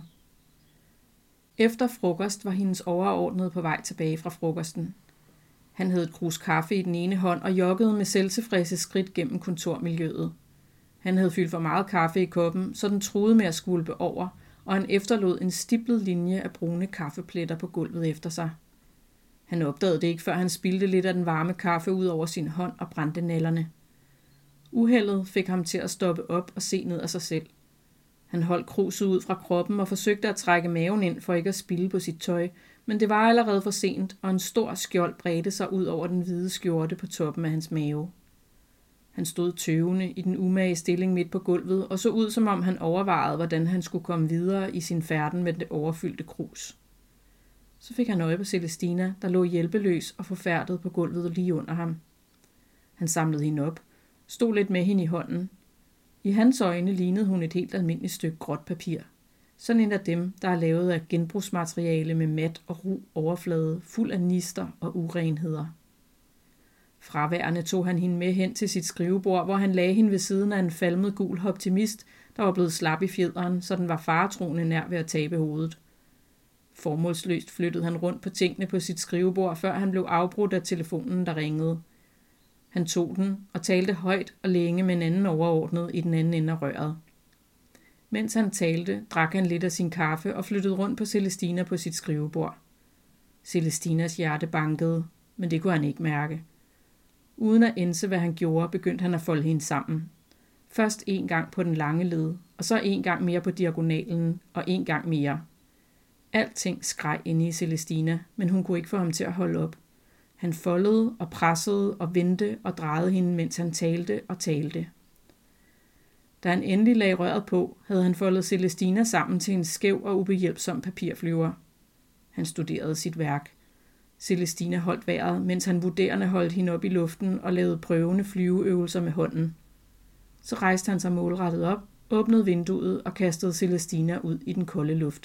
Efter frokost var hendes overordnede på vej tilbage fra frokosten. Han havde et krus kaffe i den ene hånd og joggede med selvtilfredse skridt gennem kontormiljøet. Han havde fyldt for meget kaffe i koppen, så den truede med at skvulpe over, og han efterlod en stiplet linje af brune kaffepletter på gulvet efter sig. Han opdagede det ikke, før han spildte lidt af den varme kaffe ud over sin hånd og brændte nælderne. Uheldet fik ham til at stoppe op og se ned af sig selv. Han holdt kruset ud fra kroppen og forsøgte at trække maven ind for ikke at spilde på sit tøj, men det var allerede for sent, og en stor skjold bredte sig ud over den hvide skjorte på toppen af hans mave. Han stod tøvende i den umage stilling midt på gulvet og så ud, som om han overvejede, hvordan han skulle komme videre i sin færden med det overfyldte krus. Så fik han øje på Celestina, der lå hjælpeløs og forfærdet på gulvet lige under ham. Han samlede hende op, stod lidt med hende i hånden. I hans øjne lignede hun et helt almindeligt stykke gråt papir. Sådan en af dem, der er lavet af genbrugsmateriale med mat og ru overflade, fuld af nister og urenheder. Fraværende tog han hende med hen til sit skrivebord, hvor han lagde hende ved siden af en falmet gul optimist, der var blevet slap i fjederen, så den var faretroende nær ved at tabe hovedet. Formålsløst flyttede han rundt på tingene på sit skrivebord, før han blev afbrudt af telefonen, der ringede. Han tog den og talte højt og længe med en anden overordnet i den anden ende af røret. Mens han talte, drak han lidt af sin kaffe og flyttede rundt på Celestina på sit skrivebord. Celestinas hjerte bankede, men det kunne han ikke mærke. Uden at ænse, hvad han gjorde, begyndte han at folde hende sammen. Først en gang på den lange led, og så en gang mere på diagonalen, og en gang mere. Alting skreg inde i Celestina, men hun kunne ikke få ham til at holde op. Han foldede og pressede og vendte og drejede hende, mens han talte og talte. Da han endelig lagde røret på, havde han foldet Celestina sammen til en skæv og ubehjælpsom papirflyver. Han studerede sit værk. Celestina holdt vejret, mens han vurderende holdt hende op i luften og lavede prøvende flyveøvelser med hånden. Så rejste han sig målrettet op, åbnede vinduet og kastede Celestina ud i den kolde luft.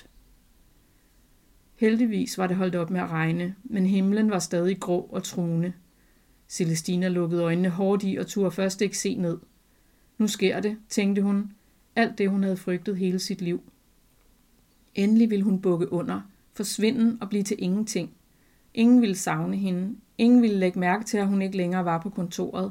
Heldigvis var det holdt op med at regne, men himlen var stadig grå og truende. Celestina lukkede øjnene hårdt i og turde først ikke se ned. Nu sker det, tænkte hun. Alt det, hun havde frygtet hele sit liv. Endelig ville hun bukke under, forsvinde og blive til ingenting. Ingen ville savne hende. Ingen ville lægge mærke til, at hun ikke længere var på kontoret.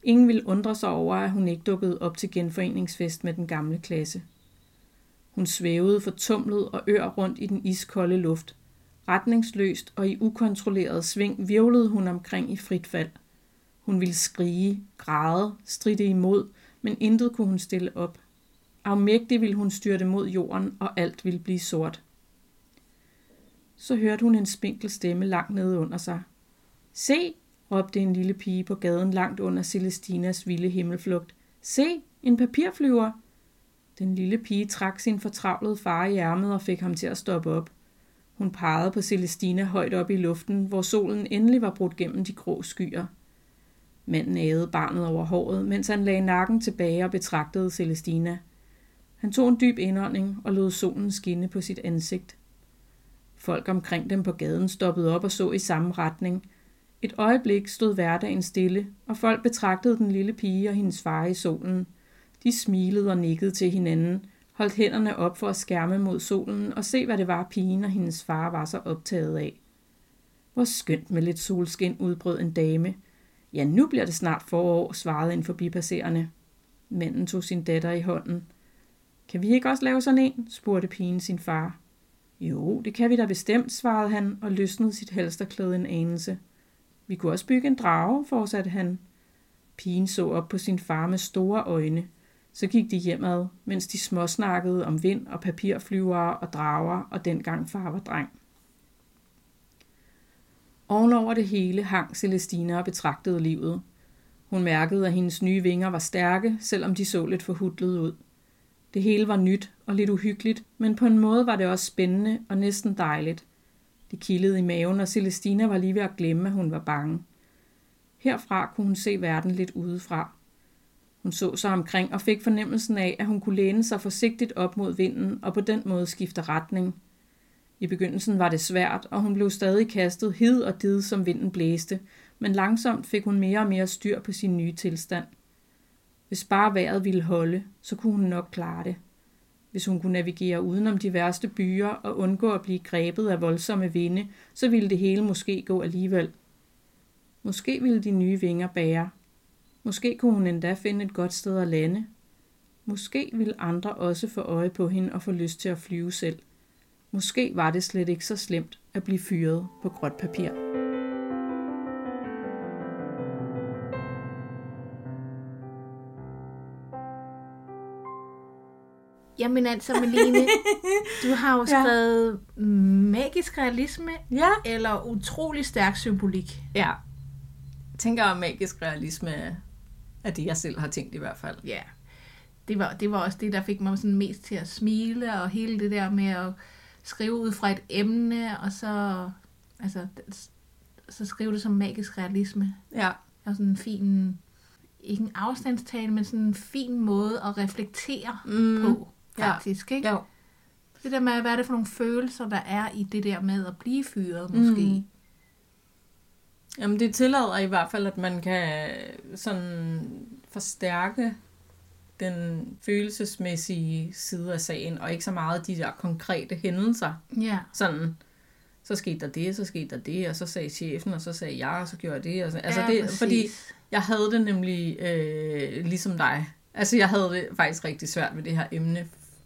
Ingen ville undre sig over, at hun ikke dukkede op til genforeningsfest med den gamle klasse. Hun svævede fortumlet og ør rundt i den iskolde luft. Retningsløst og i ukontrolleret sving hvirvlede hun omkring i frit fald. Hun ville skrige, græde, stritte imod, men intet kunne hun stille op. Afmægtig ville hun styrte mod jorden, og alt ville blive sort. Så hørte hun en spinkel stemme langt nede under sig. Se, råbte en lille pige på gaden langt under Celestinas vilde himmelflugt. Se, en papirflyver! Den lille pige trak sin fortravlede far i ærmet og fik ham til at stoppe op. Hun pegede på Celestina højt op i luften, hvor solen endelig var brudt gennem de grå skyer. Manden ægede barnet over håret, mens han lagde nakken tilbage og betragtede Celestina. Han tog en dyb indånding og lod solen skinne på sit ansigt. Folk omkring dem på gaden stoppede op og så i samme retning. Et øjeblik stod hverdagen stille, og folk betragtede den lille pige og hendes far i solen. De smilede og nikkede til hinanden, holdt hænderne op for at skærme mod solen og se, hvad det var, pigen og hendes far var så optaget af. Hvor skønt med lidt solskin, udbrød en dame. Ja, nu bliver det snart forår, svarede en forbipasserende. Manden tog sin datter i hånden. Kan vi ikke også lave sådan en? Spurgte pigen sin far. Jo, det kan vi da bestemt, svarede han og løsnede sit halsterklæde en anelse. Vi kunne også bygge en drage, fortsatte han. Pigen så op på sin far med store øjne. Så gik de hjemad, mens de småsnakkede om vind og papirflyvere og drager, og dengang far var dreng. Ovenover det hele hang Celestina og betragtede livet. Hun mærkede, at hendes nye vinger var stærke, selvom de så lidt forhudlede ud. Det hele var nyt og lidt uhyggeligt, men på en måde var det også spændende og næsten dejligt. Det kildede i maven, og Celestina var lige ved at glemme, at hun var bange. Herfra kunne hun se verden lidt udefra. Hun så sig omkring og fik fornemmelsen af, at hun kunne læne sig forsigtigt op mod vinden og på den måde skifte retning. I begyndelsen var det svært, og hun blev stadig kastet hid og did, som vinden blæste, men langsomt fik hun mere og mere styr på sin nye tilstand. Hvis bare vejret ville holde, så kunne hun nok klare det. Hvis hun kunne navigere udenom de værste byer og undgå at blive grebet af voldsomme vinde, så ville det hele måske gå alligevel. Måske ville de nye vinger bære. Måske kunne hun endda finde et godt sted at lande. Måske ville andre også få øje på hende og få lyst til at flyve selv. Måske var det slet ikke så slemt at blive fyret på gråt papir. Jamen altså, Malene, du har jo skrevet magisk realisme, eller utrolig stærk symbolik. Ja, jeg tænker, at magisk realisme er det, jeg selv har tænkt i hvert fald. Ja, det var også det, der fik mig sådan mest til at smile, og hele det der med at skrive ud fra et emne, og så skrive det som magisk realisme. Ja. Og sådan en fin, ikke en afstandstagning, men sådan en fin måde at reflektere på, faktisk. Ikke? Jo. Det der med, hvad er det for nogle følelser, der er i det der med at blive fyret, måske. Jamen, det tillader i hvert fald, at man kan sådan forstærke den følelsesmæssige side af sagen, og ikke så meget de der konkrete hændelser. Ja. Sådan, så skete der det, så skete der det, og så sagde chefen, og så sagde jeg, og så gjorde jeg det. Og så, altså det, fordi jeg havde det nemlig ligesom dig. Altså jeg havde det faktisk rigtig svært med det her emne.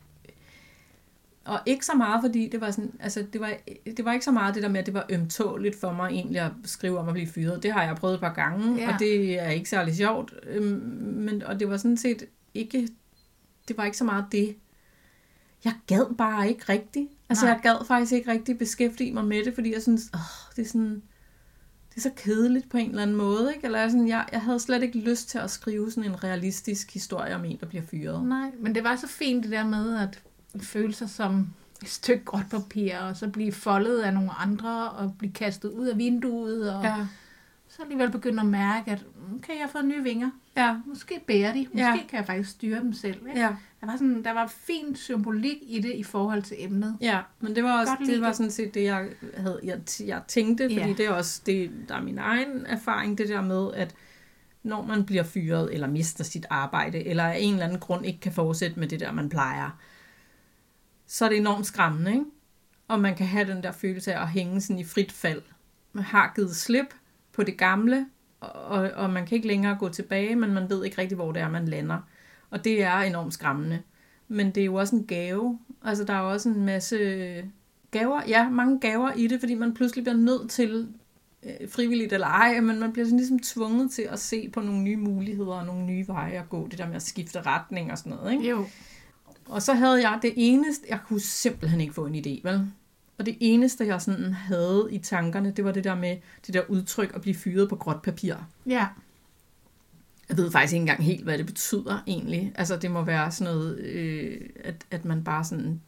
Og ikke så meget, fordi det var sådan, altså det var ikke så meget det der med, at det var ømtåligt for mig egentlig at skrive om at blive fyret. Det har jeg prøvet et par gange, og det er ikke særlig sjovt. Og det var sådan set ikke, det var ikke så meget det. Jeg gad bare ikke rigtigt. Altså jeg gad faktisk ikke rigtig beskæftige mig med det, fordi jeg synes, det er sådan, det er så kedeligt på en eller anden måde, ikke? Eller sådan, jeg havde slet ikke lyst til at skrive sådan en realistisk historie om en, der bliver fyret. Nej, men det var så fint det der med, at føle sig som et stykke gråt papir, og så blive foldet af nogle andre, og blive kastet ud af vinduet, og så alligevel begynde at mærke, at okay, jeg har fået nye vinger. Ja. Måske bærer de, måske kan jeg faktisk styre dem selv. Ikke? Ja. Der var fin symbolik i det i forhold til emnet. Ja, men det var også det var sådan set det, jeg tænkte, fordi det er også det, der er min egen erfaring, det der med, at når man bliver fyret, eller mister sit arbejde, eller af en eller anden grund ikke kan fortsætte med det der, man plejer, så er det enormt skræmmende, ikke? Og man kan have den der følelse af at hænge sådan i frit fald. Man har givet slip på det gamle, og man kan ikke længere gå tilbage, men man ved ikke rigtig, hvor det er, man lander. Og det er enormt skræmmende. Men det er jo også en gave. Altså, der er også en masse gaver. Ja, mange gaver i det, fordi man pludselig bliver nødt til, frivilligt eller ej, men man bliver sådan ligesom tvunget til at se på nogle nye muligheder og nogle nye veje at gå. Det der med at skifte retning og sådan noget, ikke? Jo. Og så havde jeg det eneste, jeg kunne simpelthen ikke få en idé, vel? Og det eneste, jeg sådan havde i tankerne, det var det der med det der udtryk at blive fyret på gråt papir. Ja. Jeg ved faktisk ikke engang helt, hvad det betyder egentlig. Altså, det må være sådan noget, at man bare sådan,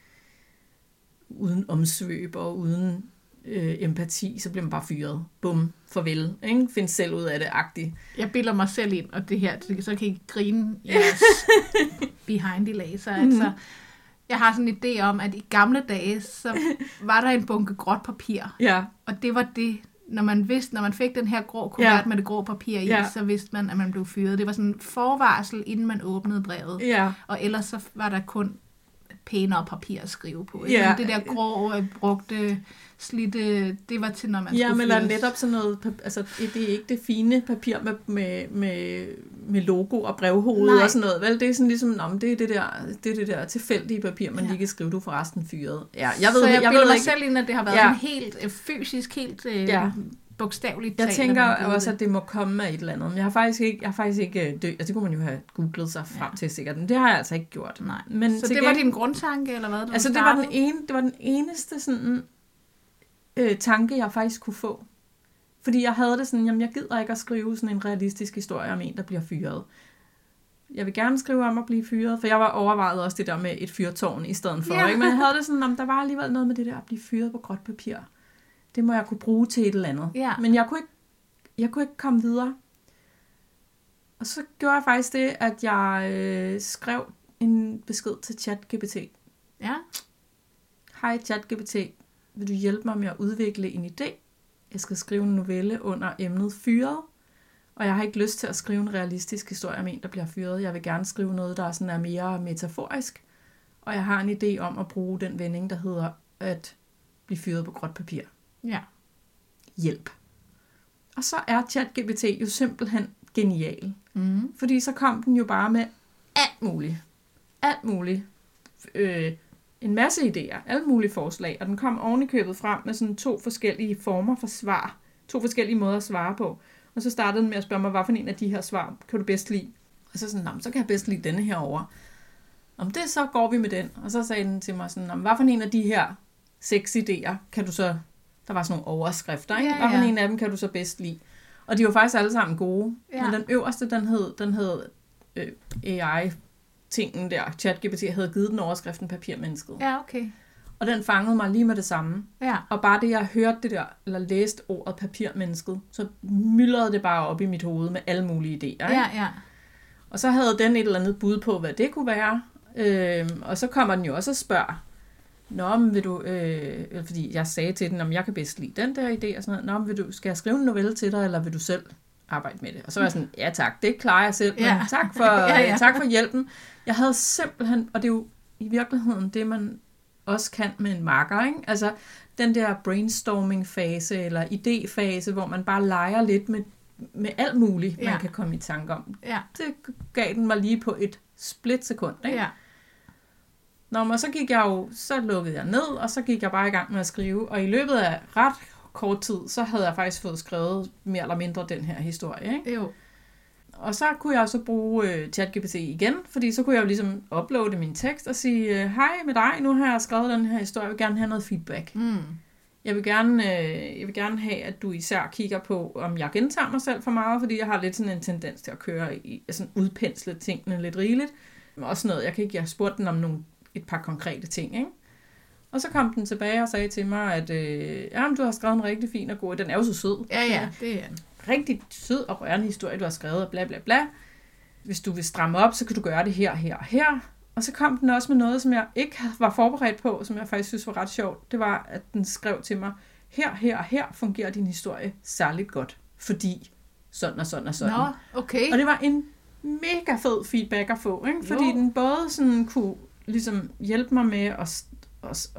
uden omsvøb og uden empati, så bliver man bare fyret. Bum, farvel. Ikke? Find selv ud af det-agtigt. Jeg bilder mig selv ind, og det her, så kan I grine jeres behind the laser. Altså, jeg har sådan en idé om, at i gamle dage, så var der en bunke gråt papir. Ja. Og det var det, når man fik den her grå kuvert med det grå papir i, så vidste man, at man blev fyret. Det var sådan en forvarsel, inden man åbnede brevet. Ja. Og ellers så var der kun pænere papir at skrive på. Ikke? Men det der grå, brugte, slidte, det var til, når man skulle fyres. Ja, men netop sådan noget, altså det er ikke det fine papir med logo og brevhoved og sådan noget, vel? Det er sådan ligesom, det er det der tilfældige papir, man lige kan skrive, du forresten fyret. Ja, jeg bilder mig selv ind, at det har været sådan helt fysisk, helt bogstaveligt talt. Jeg tænker også, at det må komme af et eller andet. Men jeg har faktisk ikke altså, det kunne man jo have googlet sig frem til sikkert, men det har jeg altså ikke gjort. Nej. Men så det var din grundtanke, eller hvad? Altså, det var den eneste sådan tanke, jeg faktisk kunne få. Fordi jeg havde det sådan, jamen jeg gider ikke at skrive sådan en realistisk historie om en, der bliver fyret. Jeg vil gerne skrive om at blive fyret, for jeg var overvejet også det der med et fyrtårn i stedet for. Ikke? Men jeg havde det sådan, om der var alligevel noget med det der at blive fyret på gråt papir. Det må jeg kunne bruge til et eller andet. Ja. Men jeg kunne ikke komme videre. Og så gjorde jeg faktisk det, at jeg skrev en besked til ChatGPT. Ja. Hej ChatGPT, vil du hjælpe mig med at udvikle en idé? Jeg skal skrive en novelle under emnet fyret, og jeg har ikke lyst til at skrive en realistisk historie om en, der bliver fyret. Jeg vil gerne skrive noget, der sådan er mere metaforisk, og jeg har en idé om at bruge den vending, der hedder at blive fyret på gråt papir. Ja. Hjælp. Og så er ChatGPT jo simpelthen genial. Mm. Fordi så kom den jo bare med alt muligt. Alt muligt. En masse idéer. Alle mulige forslag. Og den kom oven i købet frem med sådan 2 forskellige former for svar. 2 forskellige måder at svare på. Og så startede den med at spørge mig, hvad for en af de her svar kan du bedst lide? Og så sådan, så kan jeg bedst lide denne her over. Om det, så går vi med den. Og så sagde den til mig sådan, hvad for en af de her 6 idéer kan du så... Der var sådan nogle overskrifter, ikke? Ja. Hvad for en af dem kan du så bedst lide? Og de var faktisk alle sammen gode. Ja. Men den øverste, den hed AI-tingen der. ChatGPT havde givet den overskriften papirmennesket. Ja, okay. Og den fangede mig lige med det samme. Ja. Og bare det, jeg hørte det der, eller læste ordet papirmennesket, så myldrede det bare op i mit hoved med alle mulige idéer. Ikke? Ja, ja. Og så havde den et eller andet bud på, hvad det kunne være. Og så kommer den jo også og spørger, men vil du, fordi jeg sagde til den, om jeg kan bedst lide den der idé, og sådan noget, skal jeg skrive en novelle til dig, eller vil du selv arbejde med det? Og så var jeg sådan, ja tak, det klarer jeg selv, men tak for hjælpen. Jeg havde simpelthen, og det er jo i virkeligheden det, man også kan med en makker, ikke? Altså den der brainstorming-fase, eller idé-fase, hvor man bare leger lidt med alt muligt, man kan komme i tanke om. Ja. Det gav den mig lige på et splitsekund, ikke? Ja. Og så lukkede jeg ned, og så gik jeg bare i gang med at skrive, og i løbet af ret kort tid, så havde jeg faktisk fået skrevet mere eller mindre den her historie, ikke? Jo. Og så kunne jeg også bruge ChatGPT igen, fordi så kunne jeg jo ligesom uploade min tekst og sige, hej med dig, nu har jeg skrevet den her historie, jeg vil gerne have noget feedback. Mm. Jeg vil gerne have, at du især kigger på, om jeg gentager mig selv for meget, fordi jeg har lidt sådan en tendens til at køre i, sådan udpensle tingene lidt rigeligt. Også noget, jeg spurgte den om et par konkrete ting, ikke? Og så kom den tilbage og sagde til mig, at du har skrevet en rigtig fin og god, den er jo så sød. Ja, det er en rigtig sød og rørende historie, du har skrevet, og bla bla bla. Hvis du vil stramme op, så kan du gøre det her, her og her. Og så kom den også med noget, som jeg ikke var forberedt på, som jeg faktisk synes var ret sjovt. Det var, at den skrev til mig, her fungerer din historie særligt godt, fordi sådan og sådan og sådan. Nå, okay. Og det var en mega fed feedback at få, ikke? Fordi den både sådan kunne ligesom hjælpe mig med at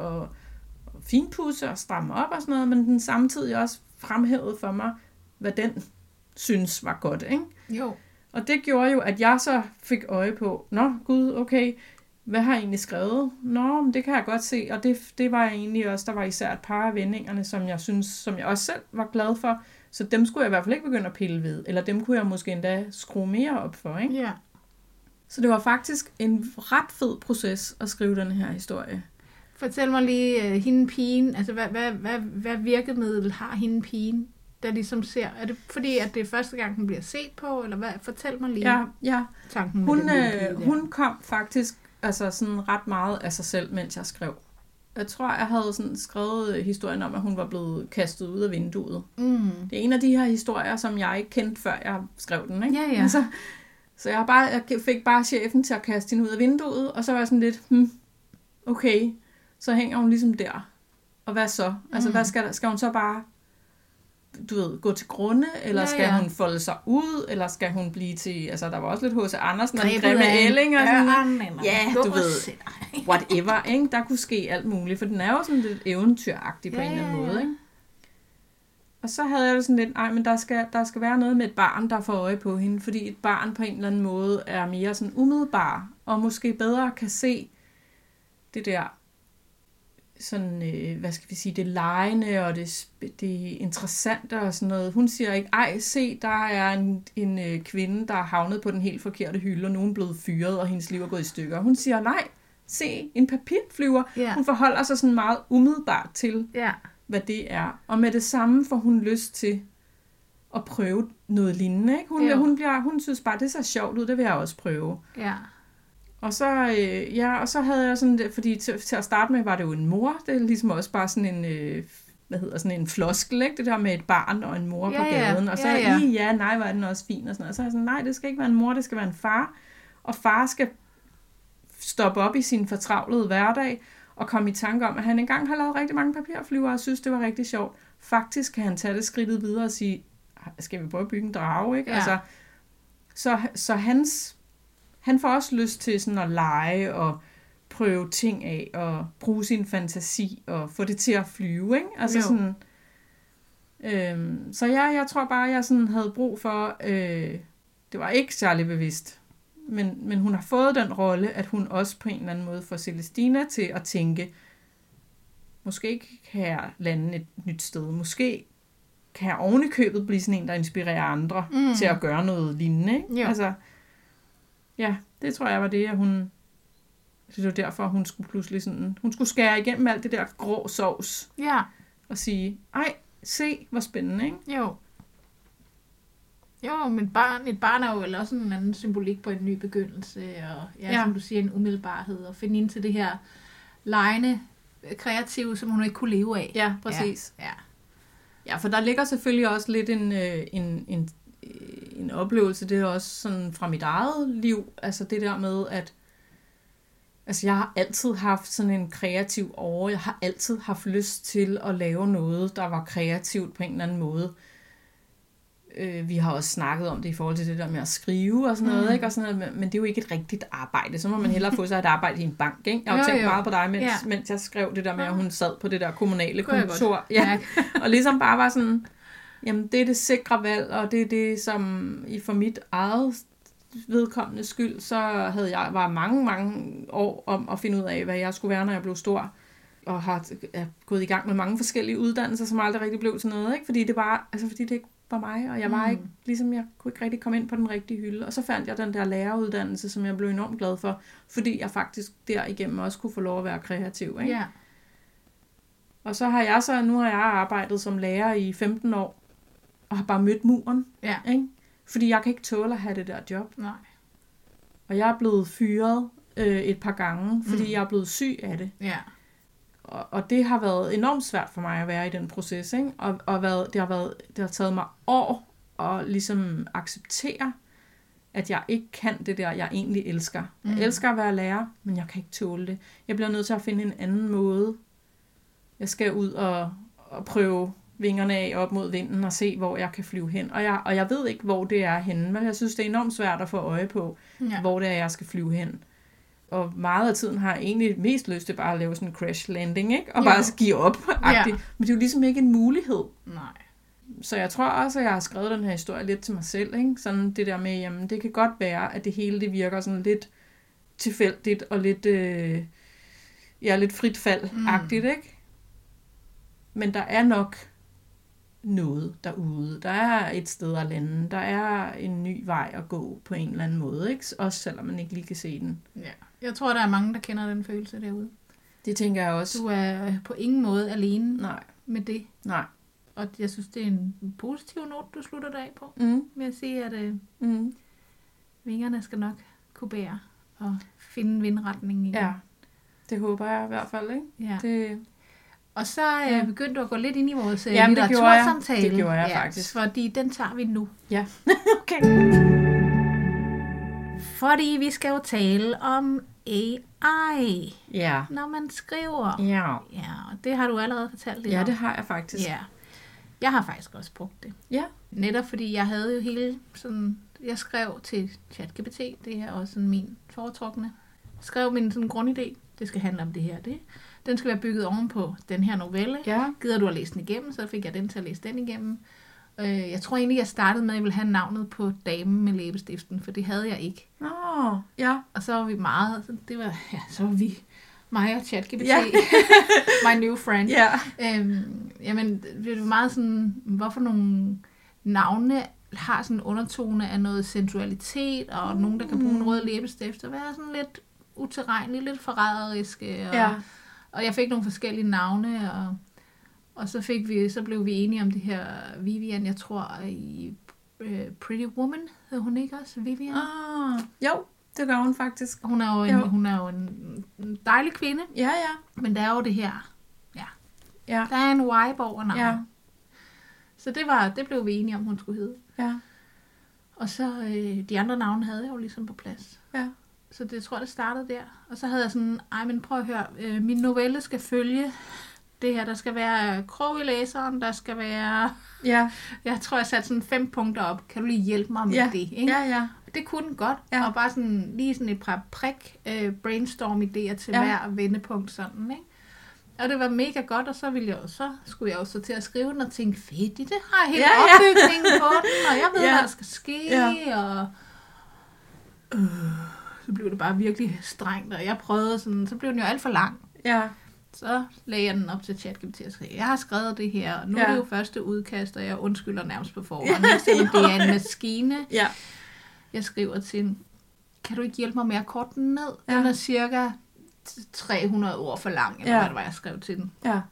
finpudse og stramme op og sådan noget, men den samtidig også fremhævede for mig, hvad den synes var godt, ikke? Jo. Og det gjorde jo, at jeg så fik øje på, nå gud, okay, hvad har jeg egentlig skrevet? Nå, men det kan jeg godt se, og det var egentlig også, der var især et par af vendingerne, som jeg også selv var glad for, så dem skulle jeg i hvert fald ikke begynde at pille ved, eller dem kunne jeg måske endda skrue mere op for, ikke? Ja. Så det var faktisk en ret fed proces at skrive den her historie. Fortæl mig lige, hende pigen, altså hvad virkemiddel har hende pigen, der ligesom ser? Er det fordi, at det er første gang, hun bliver set på, eller hvad? Fortæl mig lige tanken med den lille pige. Hun kom faktisk altså sådan ret meget af sig selv, mens jeg skrev. Jeg tror, jeg havde sådan skrevet historien om, at hun var blevet kastet ud af vinduet. Mm. Det er en af de her historier, som jeg ikke kendte, før jeg skrev den, ikke? Ja. Altså, så jeg fik bare chefen til at kaste hende ud af vinduet, og så var jeg sådan lidt, okay, så hænger hun ligesom der. Og hvad så? Altså, hvad skal hun så bare, du ved, gå til grunde, eller skal hun folde sig ud, eller skal hun blive til, altså der var også lidt H.C. Andersen og den grimme ælling, og sådan, du ved, whatever, ikke? Der kunne ske alt muligt, for den er jo sådan lidt eventyragtig på en eller anden måde, ikke? Og så havde jeg det sådan lidt, men der skal være noget med et barn, der får øje på hende, fordi et barn på en eller anden måde er mere sådan umiddelbar, og måske bedre kan se det der, sådan, hvad skal vi sige, det legende og det interessante og sådan noget. Hun siger ikke, se, der er en kvinde, der er havnet på den helt forkerte hylde, og nogen er blevet fyret, og hendes liv er gået i stykker. Hun siger, nej, se, en papirflyver. Yeah. Hun forholder sig sådan meget umiddelbart til, hvad det er. Og med det samme får hun lyst til at prøve noget lignende. Ikke? Hun synes bare, det ser sjovt ud, det vil jeg også prøve. Ja. Og så, og så havde jeg sådan, fordi til at starte med var det jo en mor, det er ligesom også bare sådan en, en floskel, ikke? Det der med et barn og en mor på gaden, og så nej, var den også fin, og sådan noget. Og så er jeg sådan, nej, det skal ikke være en mor, det skal være en far, og far skal stoppe op i sin fortravlede hverdag, og komme i tanke om, at han engang har lavet rigtig mange papirflyver, og synes, det var rigtig sjovt. Faktisk kan han tage det skridtet videre og sige, skal vi prøve at bygge en drage, ikke? Ja. Altså, så han får også lyst til sådan at lege og prøve ting af og bruge sin fantasi og få det til at flyve, ikke? Altså sådan, så jeg tror bare, jeg sådan havde brug for, det var ikke særlig bevidst, men hun har fået den rolle, at hun også på en eller anden måde får Celestina til at tænke, måske kan jeg lande et nyt sted, måske kan jeg oven i købet blive sådan en, der inspirerer andre til at gøre noget lignende, ikke? Altså, ja, det tror jeg var det, at det var derfor, hun skulle pludselig sådan, hun skulle skære igennem alt det der grå sovs. Ja. Og sige, se, hvor spændende, ikke? Jo, men et barn er jo også en anden symbolik på en ny begyndelse, og som du siger, en umiddelbarhed, og finde ind til det her legende, kreative, som hun ikke kunne leve af. Ja, præcis. Ja, for der ligger selvfølgelig også lidt en oplevelse, det er også sådan fra mit eget liv, altså det der med, at altså jeg har altid haft sådan en kreativ jeg har altid haft lyst til at lave noget, der var kreativt på en eller anden måde. Vi har også snakket om det i forhold til det der med at skrive og sådan noget, ikke? Og sådan noget, men det er jo ikke et rigtigt arbejde, så må man hellere få sig et arbejde i en bank, ikke? Jeg har jo tænkt meget på dig, mens jeg skrev det der med, at hun sad på det der kommunale kontor, og ligesom bare var sådan, jamen det er det sikre valg, og det er det, som for mit eget vedkommende skyld, så var mange år om at finde ud af, hvad jeg skulle være, når jeg blev stor, og har gået i gang med mange forskellige uddannelser, som aldrig rigtig blev til noget, ikke? Fordi det ikke var mig, og jeg var ikke, ligesom jeg kunne ikke rigtig komme ind på den rigtige hylde, og så fandt jeg den der læreruddannelse, som jeg blev enormt glad for, fordi jeg faktisk derigennem også kunne få lov at være kreativ, ikke? Ja. Og så har nu har jeg arbejdet som lærer i 15 år, og har bare mødt muren, ikke? Fordi jeg kan ikke tåle at have det der job. Nej. Og jeg er blevet fyret et par gange, fordi jeg er blevet syg af det. Ja. Og det har været enormt svært for mig at være i den proces, ikke? Og det har taget mig år at ligesom acceptere, at jeg ikke kan det der, jeg egentlig elsker. Jeg elsker at være lærer, men jeg kan ikke tåle det. Jeg bliver nødt til at finde en anden måde. Jeg skal ud og prøve vingerne af op mod vinden og se, hvor jeg kan flyve hen. Og jeg ved ikke, hvor det er henne, men jeg synes, det er enormt svært at få øje på, hvor det er, jeg skal flyve hen. Og meget af tiden har jeg egentlig mest lyst til bare at lave sådan en crash landing, ikke? Og bare give op. Men det er jo ligesom ikke en mulighed. Nej. Så jeg tror også, at jeg har skrevet den her historie lidt til mig selv, ikke? Sådan det der med, jamen det kan godt være, at det hele det virker sådan lidt tilfældigt og lidt, lidt frit fald-agtigt, ikke? Men der er nok noget derude. Der er et sted at lande. Der er en ny vej at gå på en eller anden måde, ikke? Også selvom man ikke lige kan se den. Ja. Jeg tror, der er mange, der kender den følelse derude. Det tænker jeg også. Du er på ingen måde alene med det. Nej. Og jeg synes, det er en positiv note, du slutter dig af på. Med at sige, at vingerne skal nok kunne bære og finde vindretningen igen. Ja, det håber jeg i hvert fald, ikke? Ja. Det... Og så begyndte du at gå lidt ind i vores litteratursamtale. Det gjorde jeg faktisk. Fordi den tager vi nu. Ja, okay. Fordi vi skal jo tale om AI, når man skriver. Ja, og det har du allerede fortalt lidt om. Ja, det har jeg faktisk. Ja. Jeg har faktisk også brugt det. Ja. Netop fordi jeg havde jo hele sådan... Jeg skrev til ChatGPT, det er også sådan min foretrukne. Skrev min sådan grundidé, det skal handle om det her det. Den skal være bygget ovenpå den her novelle. Ja. Gider du at læse den igennem, så fik jeg den til at læse den igennem. Jeg tror egentlig, jeg startede med, at jeg ville have navnet på damen med læbestiften, for det havde jeg ikke. Ja. Og så var vi meget... så var vi... Mig og ChatGPT. My new friend. Jamen, det er meget sådan... Hvorfor nogle navne har sådan en undertone af noget sensualitet, og nogen, der kan bruge en rød læbestift, og være sådan lidt utilregnelige, lidt forræderiske. Og jeg fik nogle forskellige navne, og så blev vi enige om det her Vivian, jeg tror i Pretty Woman, hed hun ikke også? Vivian? Jo, det gør hun faktisk. Hun er jo en dejlig kvinde. Ja. Men der er jo det her. Ja. Der er en vibe over navnet. Ja. Så det blev vi enige om, hun skulle hedde. Ja. Og så de andre navne havde jeg jo ligesom på plads. Ja. Så det tror jeg, det startede der. Og så havde jeg sådan, men prøv at høre, min novelle skal følge det her. Der skal være krog i læseren, der skal være... Ja. Jeg tror, jeg satte sådan 5 punkter op. Kan du lige hjælpe mig med det? Ikke? Ja. Det kunne den godt. Ja. Og bare sådan, lige sådan et par brainstorm-idéer til hver vendepunkt sådan, ikke? Og det var mega godt, og så skulle jeg også til at skrive den og tænke, fedt, det har jeg helt opbygningen på den, og jeg ved, hvad der skal ske, og så blev det bare virkelig strengt, og jeg prøvede sådan, så blev den jo alt for lang. Ja. Så lagde jeg den op til ChatGPT og sagde, jeg har skrevet det her, og nu er det jo første udkast, og jeg undskylder nærmest på forhånd. Det er en maskine. Ja. Jeg skriver til, kan du ikke hjælpe mig med at korte den ned? Ja. Den er cirka 300 ord for lang, eller hvad det var, jeg skrev til den. Ja.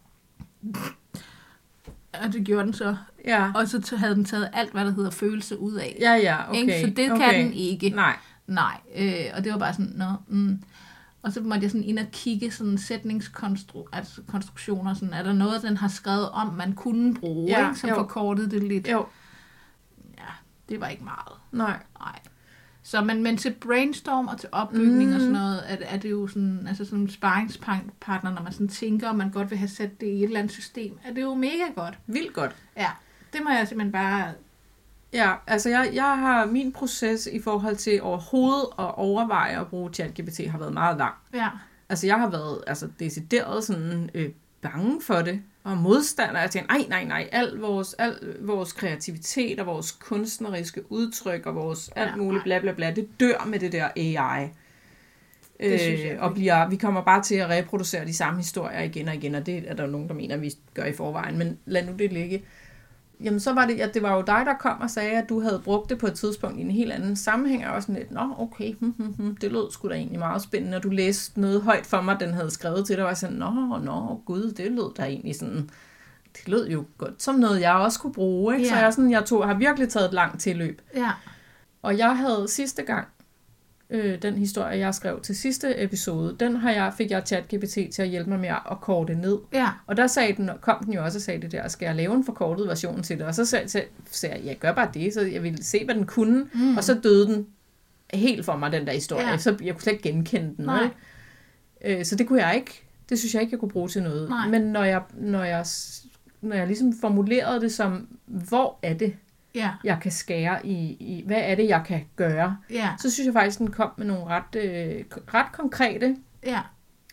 Og det gjorde den så. Ja. Og så havde den taget alt, hvad der hedder følelse ud af. Ja, okay. Så det kan den ikke. Nej. Og det var bare sådan, Og så måtte jeg sådan ind og kigge sådan sætningskonstruktioner, sådan, er der noget, den har skrevet om, man kunne bruge, ikke? Som forkortede det lidt. Jo. Ja, det var ikke meget. Nej. Så men til brainstorm og til opbygning og sådan noget, er det jo sådan, altså sådan en sparringspartner, når man sådan tænker, og man godt vil have sat det i et eller andet system, er det jo mega godt. Vildt godt. Ja, det må jeg simpelthen bare... Ja, altså jeg har min proces i forhold til overhovedet at overveje at bruge ChatGPT har været meget lang. Ja. Altså jeg har været decideret sådan bange for det, og modstander. Jeg tænkte, nej, al vores kreativitet og vores kunstneriske udtryk og vores alt muligt bla bla bla, det dør med det der AI. Det synes jeg. Og vi kommer bare til at reproducere de samme historier igen og igen, og det er der jo nogen, der mener, vi gør i forvejen, men lad nu det ligge. Jamen så var det, at det var jo dig, der kom og sagde, at du havde brugt det på et tidspunkt i en helt anden sammenhæng, og sådan lidt, okay, det lød sgu da egentlig meget spændende, og du læste noget højt for mig, den havde skrevet til dig, og jeg sådan, gud, det lød da egentlig sådan, det lød jo godt som noget, jeg også kunne bruge, ikke? Yeah. Så jeg har virkelig taget et langt tilløb. Yeah. Og jeg havde sidste gang, den historie, jeg skrev til sidste episode, fik jeg ChatGPT til at hjælpe mig med at korte ned. Ja. Og der kom den jo også og sagde det der, skal jeg lave en forkortet version til det? Og så sagde jeg, gør bare det, så jeg ville se, hvad den kunne. Og så døde den helt for mig, den der historie. Ja. Så jeg kunne slet ikke genkende den. Så det kunne jeg ikke. Det synes jeg ikke, jeg kunne bruge til noget. Nej. Men når jeg ligesom formulerede det som, hvor er det, jeg kan skære i, hvad er det, jeg kan gøre, så synes jeg faktisk, den kom med nogle ret konkrete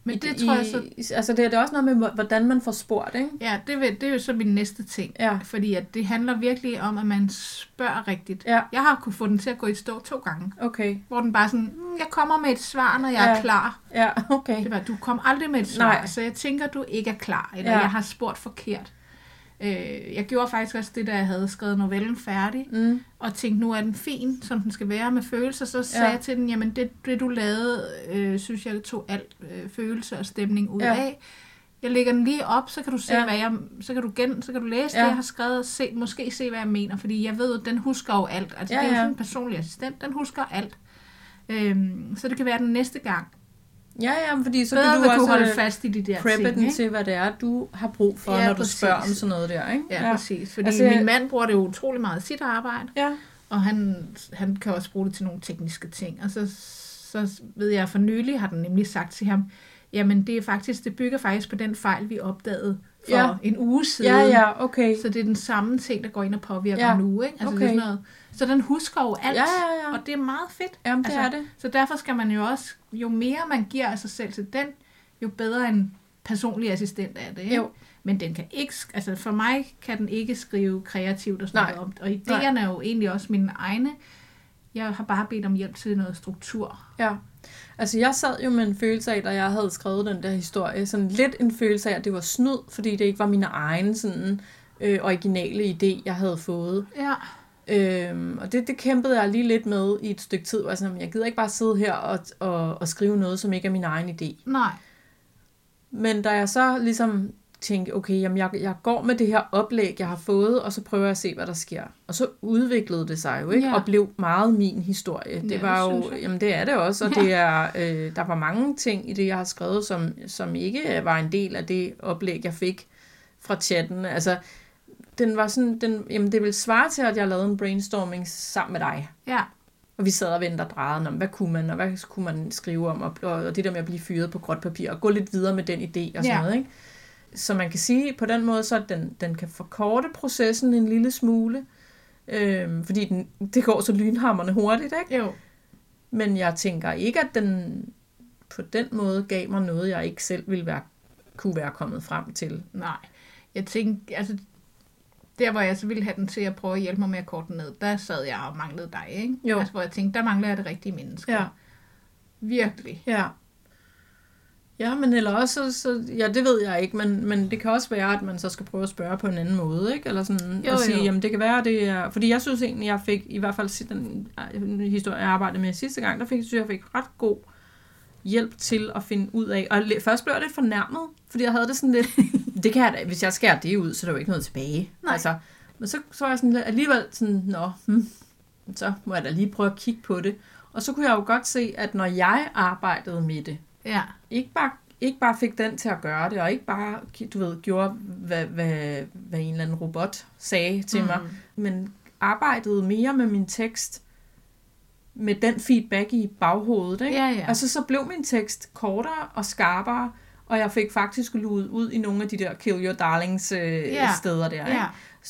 Men det tror jeg så... Altså det er også noget med, hvordan man får spurgt, ikke? Ja, det er jo så min næste ting. Ja. Fordi at det handler virkelig om, at man spørger rigtigt. Ja. Jeg har kunnet få den til at gå i stå 2 gange. Okay. Hvor den bare sådan, jeg kommer med et svar, når jeg er klar. Ja, okay. Det var, du kom aldrig med et svar, nej. Så jeg tænker, du ikke er klar. Eller jeg har spurgt forkert. Jeg gjorde faktisk også det, da jeg havde skrevet novellen færdig, og tænkte, nu er den fin, som den skal være med følelser. Så sagde jeg til den, jamen det du lavede, synes jeg tog alt følelse og stemning ud af. Jeg lægger den lige op, så kan du se, så kan du læse det, jeg har skrevet, og måske se, hvad jeg mener, fordi jeg ved, at den husker jo alt. Altså det er jo sådan en personlig assistent, den husker alt. Så det kan være den næste gang. Ja, fordi så bedre kan du også holde fast i de der preppe ting, den ikke? til, hvad det er, du har brug for, når du spørger om sådan noget der, ikke? Ja, præcis. Fordi altså, min mand bruger det jo utrolig meget i sit arbejde, og han kan også bruge det til nogle tekniske ting. Og så ved jeg, for nylig har den nemlig sagt til ham, jamen det bygger faktisk på den fejl, vi opdagede for en uge siden. Ja, okay. Så det er den samme ting, der går ind og påvirker nu, ikke? Altså, det er sådan noget. Så den husker jo alt, og det er meget fedt. Jamen, det er det. Så derfor skal man jo også, jo mere man giver af sig selv til den, jo bedre en personlig assistent er det. Ikke? Jo. Men den kan ikke, altså for mig kan den ikke skrive kreativt og sådan noget om. Og idéerne er jo egentlig også mine egne. Jeg har bare bedt om hjælp til noget struktur. Ja. Altså jeg sad jo med en følelse af, da jeg havde skrevet den der historie, sådan lidt en følelse af, at det var snyd, fordi det ikke var mine egne sådan originale idé, jeg havde fået. Ja. Og det kæmpede jeg lige lidt med i et stykke tid, hvor jeg gider ikke bare sidde her og skrive noget, som ikke er min egen idé. Nej. Men da jeg så ligesom tænkte, okay, jamen jeg går med det her oplæg, jeg har fået, og så prøver jeg at se, hvad der sker. Og så udviklede det sig jo, ikke? Og blev meget min historie. Det var jo, jamen det er det også, og det er, der var mange ting i det, jeg har skrevet, som ikke var en del af det oplæg, jeg fik fra chatten. Altså, den var sådan, jamen det ville svare til, at jeg lavede en brainstorming sammen med dig. Ja. Og vi sad og vendte og drejede om, hvad kunne man skrive om, og det der med at blive fyret på gråt papir, og gå lidt videre med den idé og sådan noget, ikke? Så man kan sige, på den måde, så at den kan forkorte processen en lille smule, fordi det går så lynhamrende hurtigt, ikke? Jo. Men jeg tænker ikke, at den på den måde gav mig noget, jeg ikke selv kunne være kommet frem til. Nej, jeg tænker, altså der, hvor jeg så ville have den til at prøve at hjælpe mig med at korte ned, der sad jeg og manglede dig, ikke? Jo. Altså, hvor jeg tænkte, der mangler jeg det rigtige menneske. Ja. Virkelig. Ja. Ja, men eller også, så, ja, det ved jeg ikke, men det kan også være, at man så skal prøve at spørge på en anden måde, ikke? Eller sådan, og sige, jamen det kan være, det er... Fordi jeg synes egentlig, jeg fik, i hvert fald den historie, jeg arbejdede med sidste gang, synes jeg fik ret god hjælp til at finde ud af. Og først blev jeg lidt fornærmet, fordi jeg havde det sådan lidt... det kan jeg da, hvis jeg skærer det ud, så er der jo ikke noget tilbage. Nej. Altså, men så var jeg sådan lidt, alligevel sådan, så må jeg da lige prøve at kigge på det. Og så kunne jeg jo godt se, at når jeg arbejdede med det, ikke bare fik den til at gøre det, og ikke bare, gjorde, hvad en eller anden robot sagde til mig, men arbejdede mere med min tekst, med den feedback i baghovedet, ikke? Ja. Altså så blev min tekst kortere og skarpere, og jeg fik faktisk luet ud i nogle af de der kill your darlings steder der, ikke?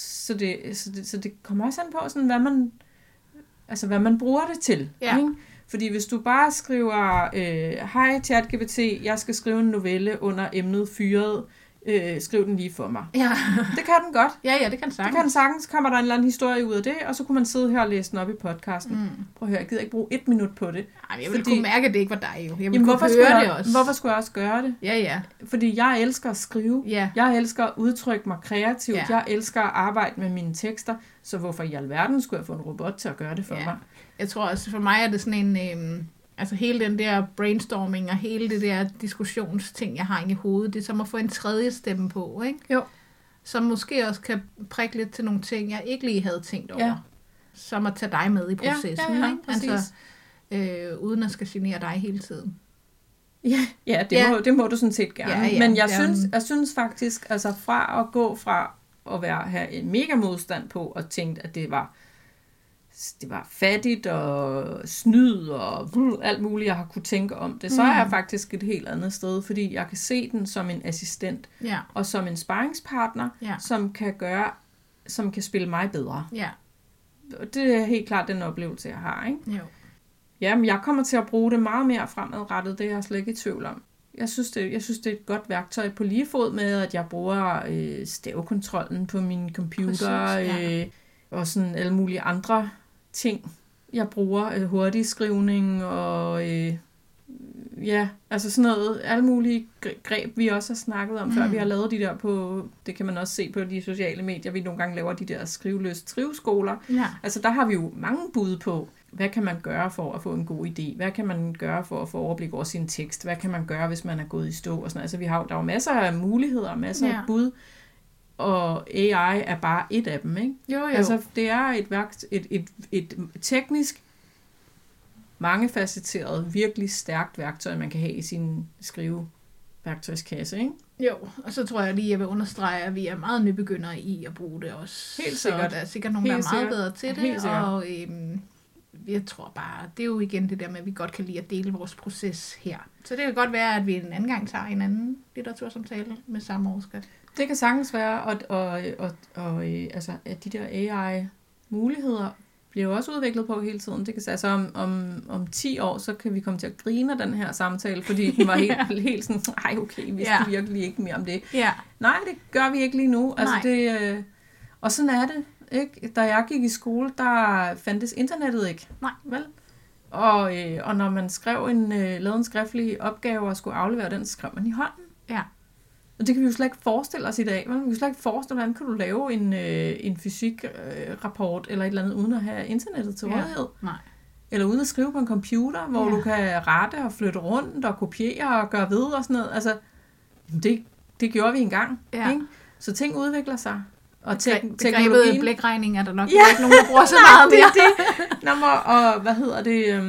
Så det kommer også an på, sådan, hvad man bruger det til, ikke? Fordi hvis du bare skriver, hej ChatGPT, jeg skal skrive en novelle under emnet fyret, skriv den lige for mig. Ja. Det kan den godt. Ja, det kan sagtens. Det kan den sagtens. Kommer der en eller anden historie ud af det, og så kunne man sidde her og læse den op i podcasten. Prøv at høre, jeg gider ikke bruge 1 minut på det. Ej, jeg ville kunne mærke, at det ikke var dig jo. Jeg ville kunne høre det også. Hvorfor skulle jeg også gøre det? Ja. Fordi jeg elsker at skrive. Ja. Jeg elsker at udtrykke mig kreativt. Ja. Jeg elsker at arbejde med mine tekster. Så hvorfor i alverden skulle jeg få en robot til at gøre det for mig? Jeg tror også, for mig er det sådan en... altså hele den der brainstorming og hele det der diskussionsting, jeg har inde i hovedet, det er som at få en tredje stemme på, ikke? Jo. Som måske også kan prikke lidt til nogle ting, jeg ikke lige havde tænkt over. Ja. Som at tage dig med i processen, ikke? Altså, uden at skal genere dig hele tiden. Ja, det må du sådan set gerne. Ja, men jeg synes faktisk, altså fra at gå fra at have en mega modstand på og tænke, at det var fattigt og snyd og alt muligt, jeg har kunne tænke om det, så er jeg faktisk et helt andet sted, fordi jeg kan se den som en assistent og som en sparringspartner, som kan spille mig bedre. Ja. Det er helt klart den oplevelse, jeg har, ikke? Jo. Jamen, jeg kommer til at bruge det meget mere fremadrettet, det er jeg slet ikke i tvivl om. Jeg synes, det er et godt værktøj på lige fod med, at jeg bruger stavekontrollen på min computer. Præcis, og sådan alle mulige andre ting. Jeg bruger hurtig skrivning og altså sådan noget, alle mulige greb, vi også har snakket om, før vi har lavet de der på, det kan man også se på de sociale medier, vi nogle gange laver de der skriveskoler. Ja. Altså der har vi jo mange bud på, hvad kan man gøre for at få en god idé? Hvad kan man gøre for at få overblik over sin tekst? Hvad kan man gøre, hvis man er gået i stå? Og sådan. Altså der er jo masser af muligheder, masser af bud, og AI er bare et af dem, ikke? Jo. Altså det er et teknisk mangefacetteret, virkelig stærkt værktøj, man kan have i sin skriveværktøjskasse, ikke? Jo, og så tror jeg lige, jeg vil understrege, at vi er meget nybegyndere i at bruge det også. Helt sikkert. Så der er sikkert nogen, der er meget bedre til det, og jeg tror bare, det er jo igen det der med, at vi godt kan lide at dele vores proces her. Så det kan godt være, at vi en anden gang tager en anden litteratursamtale med samme overskrift. Det kan sagtens være, og altså, at de der AI-muligheder bliver jo også udviklet på hele tiden. Det kan sige, altså om 10 år, så kan vi komme til at grine af den her samtale, fordi den var helt sådan, ej okay, vi skal virkelig ikke mere om det. Ja. Nej, det gør vi ikke lige nu. Altså det, og sådan er det, ikke? Da jeg gik i skole, der fandtes internettet ikke. Nej. Vel? Og når man lavede en skriftlig opgave og skulle aflevere den, så skrev man i hånden. Ja. Og det kan vi jo slet ikke forestille os i dag. Vi kan jo slet ikke forestille, hvordan kan du lave en fysikrapport eller et eller andet, uden at have internettet til rådighed. Nej. Eller uden at skrive på en computer, hvor du kan rette og flytte rundt og kopiere og gøre ved og sådan noget. Altså, det gjorde vi engang. Ja. Ikke? Så ting udvikler sig. Og teknologien... blækregning er der nok ikke nogen, der bruger så meget mere. Og hvad hedder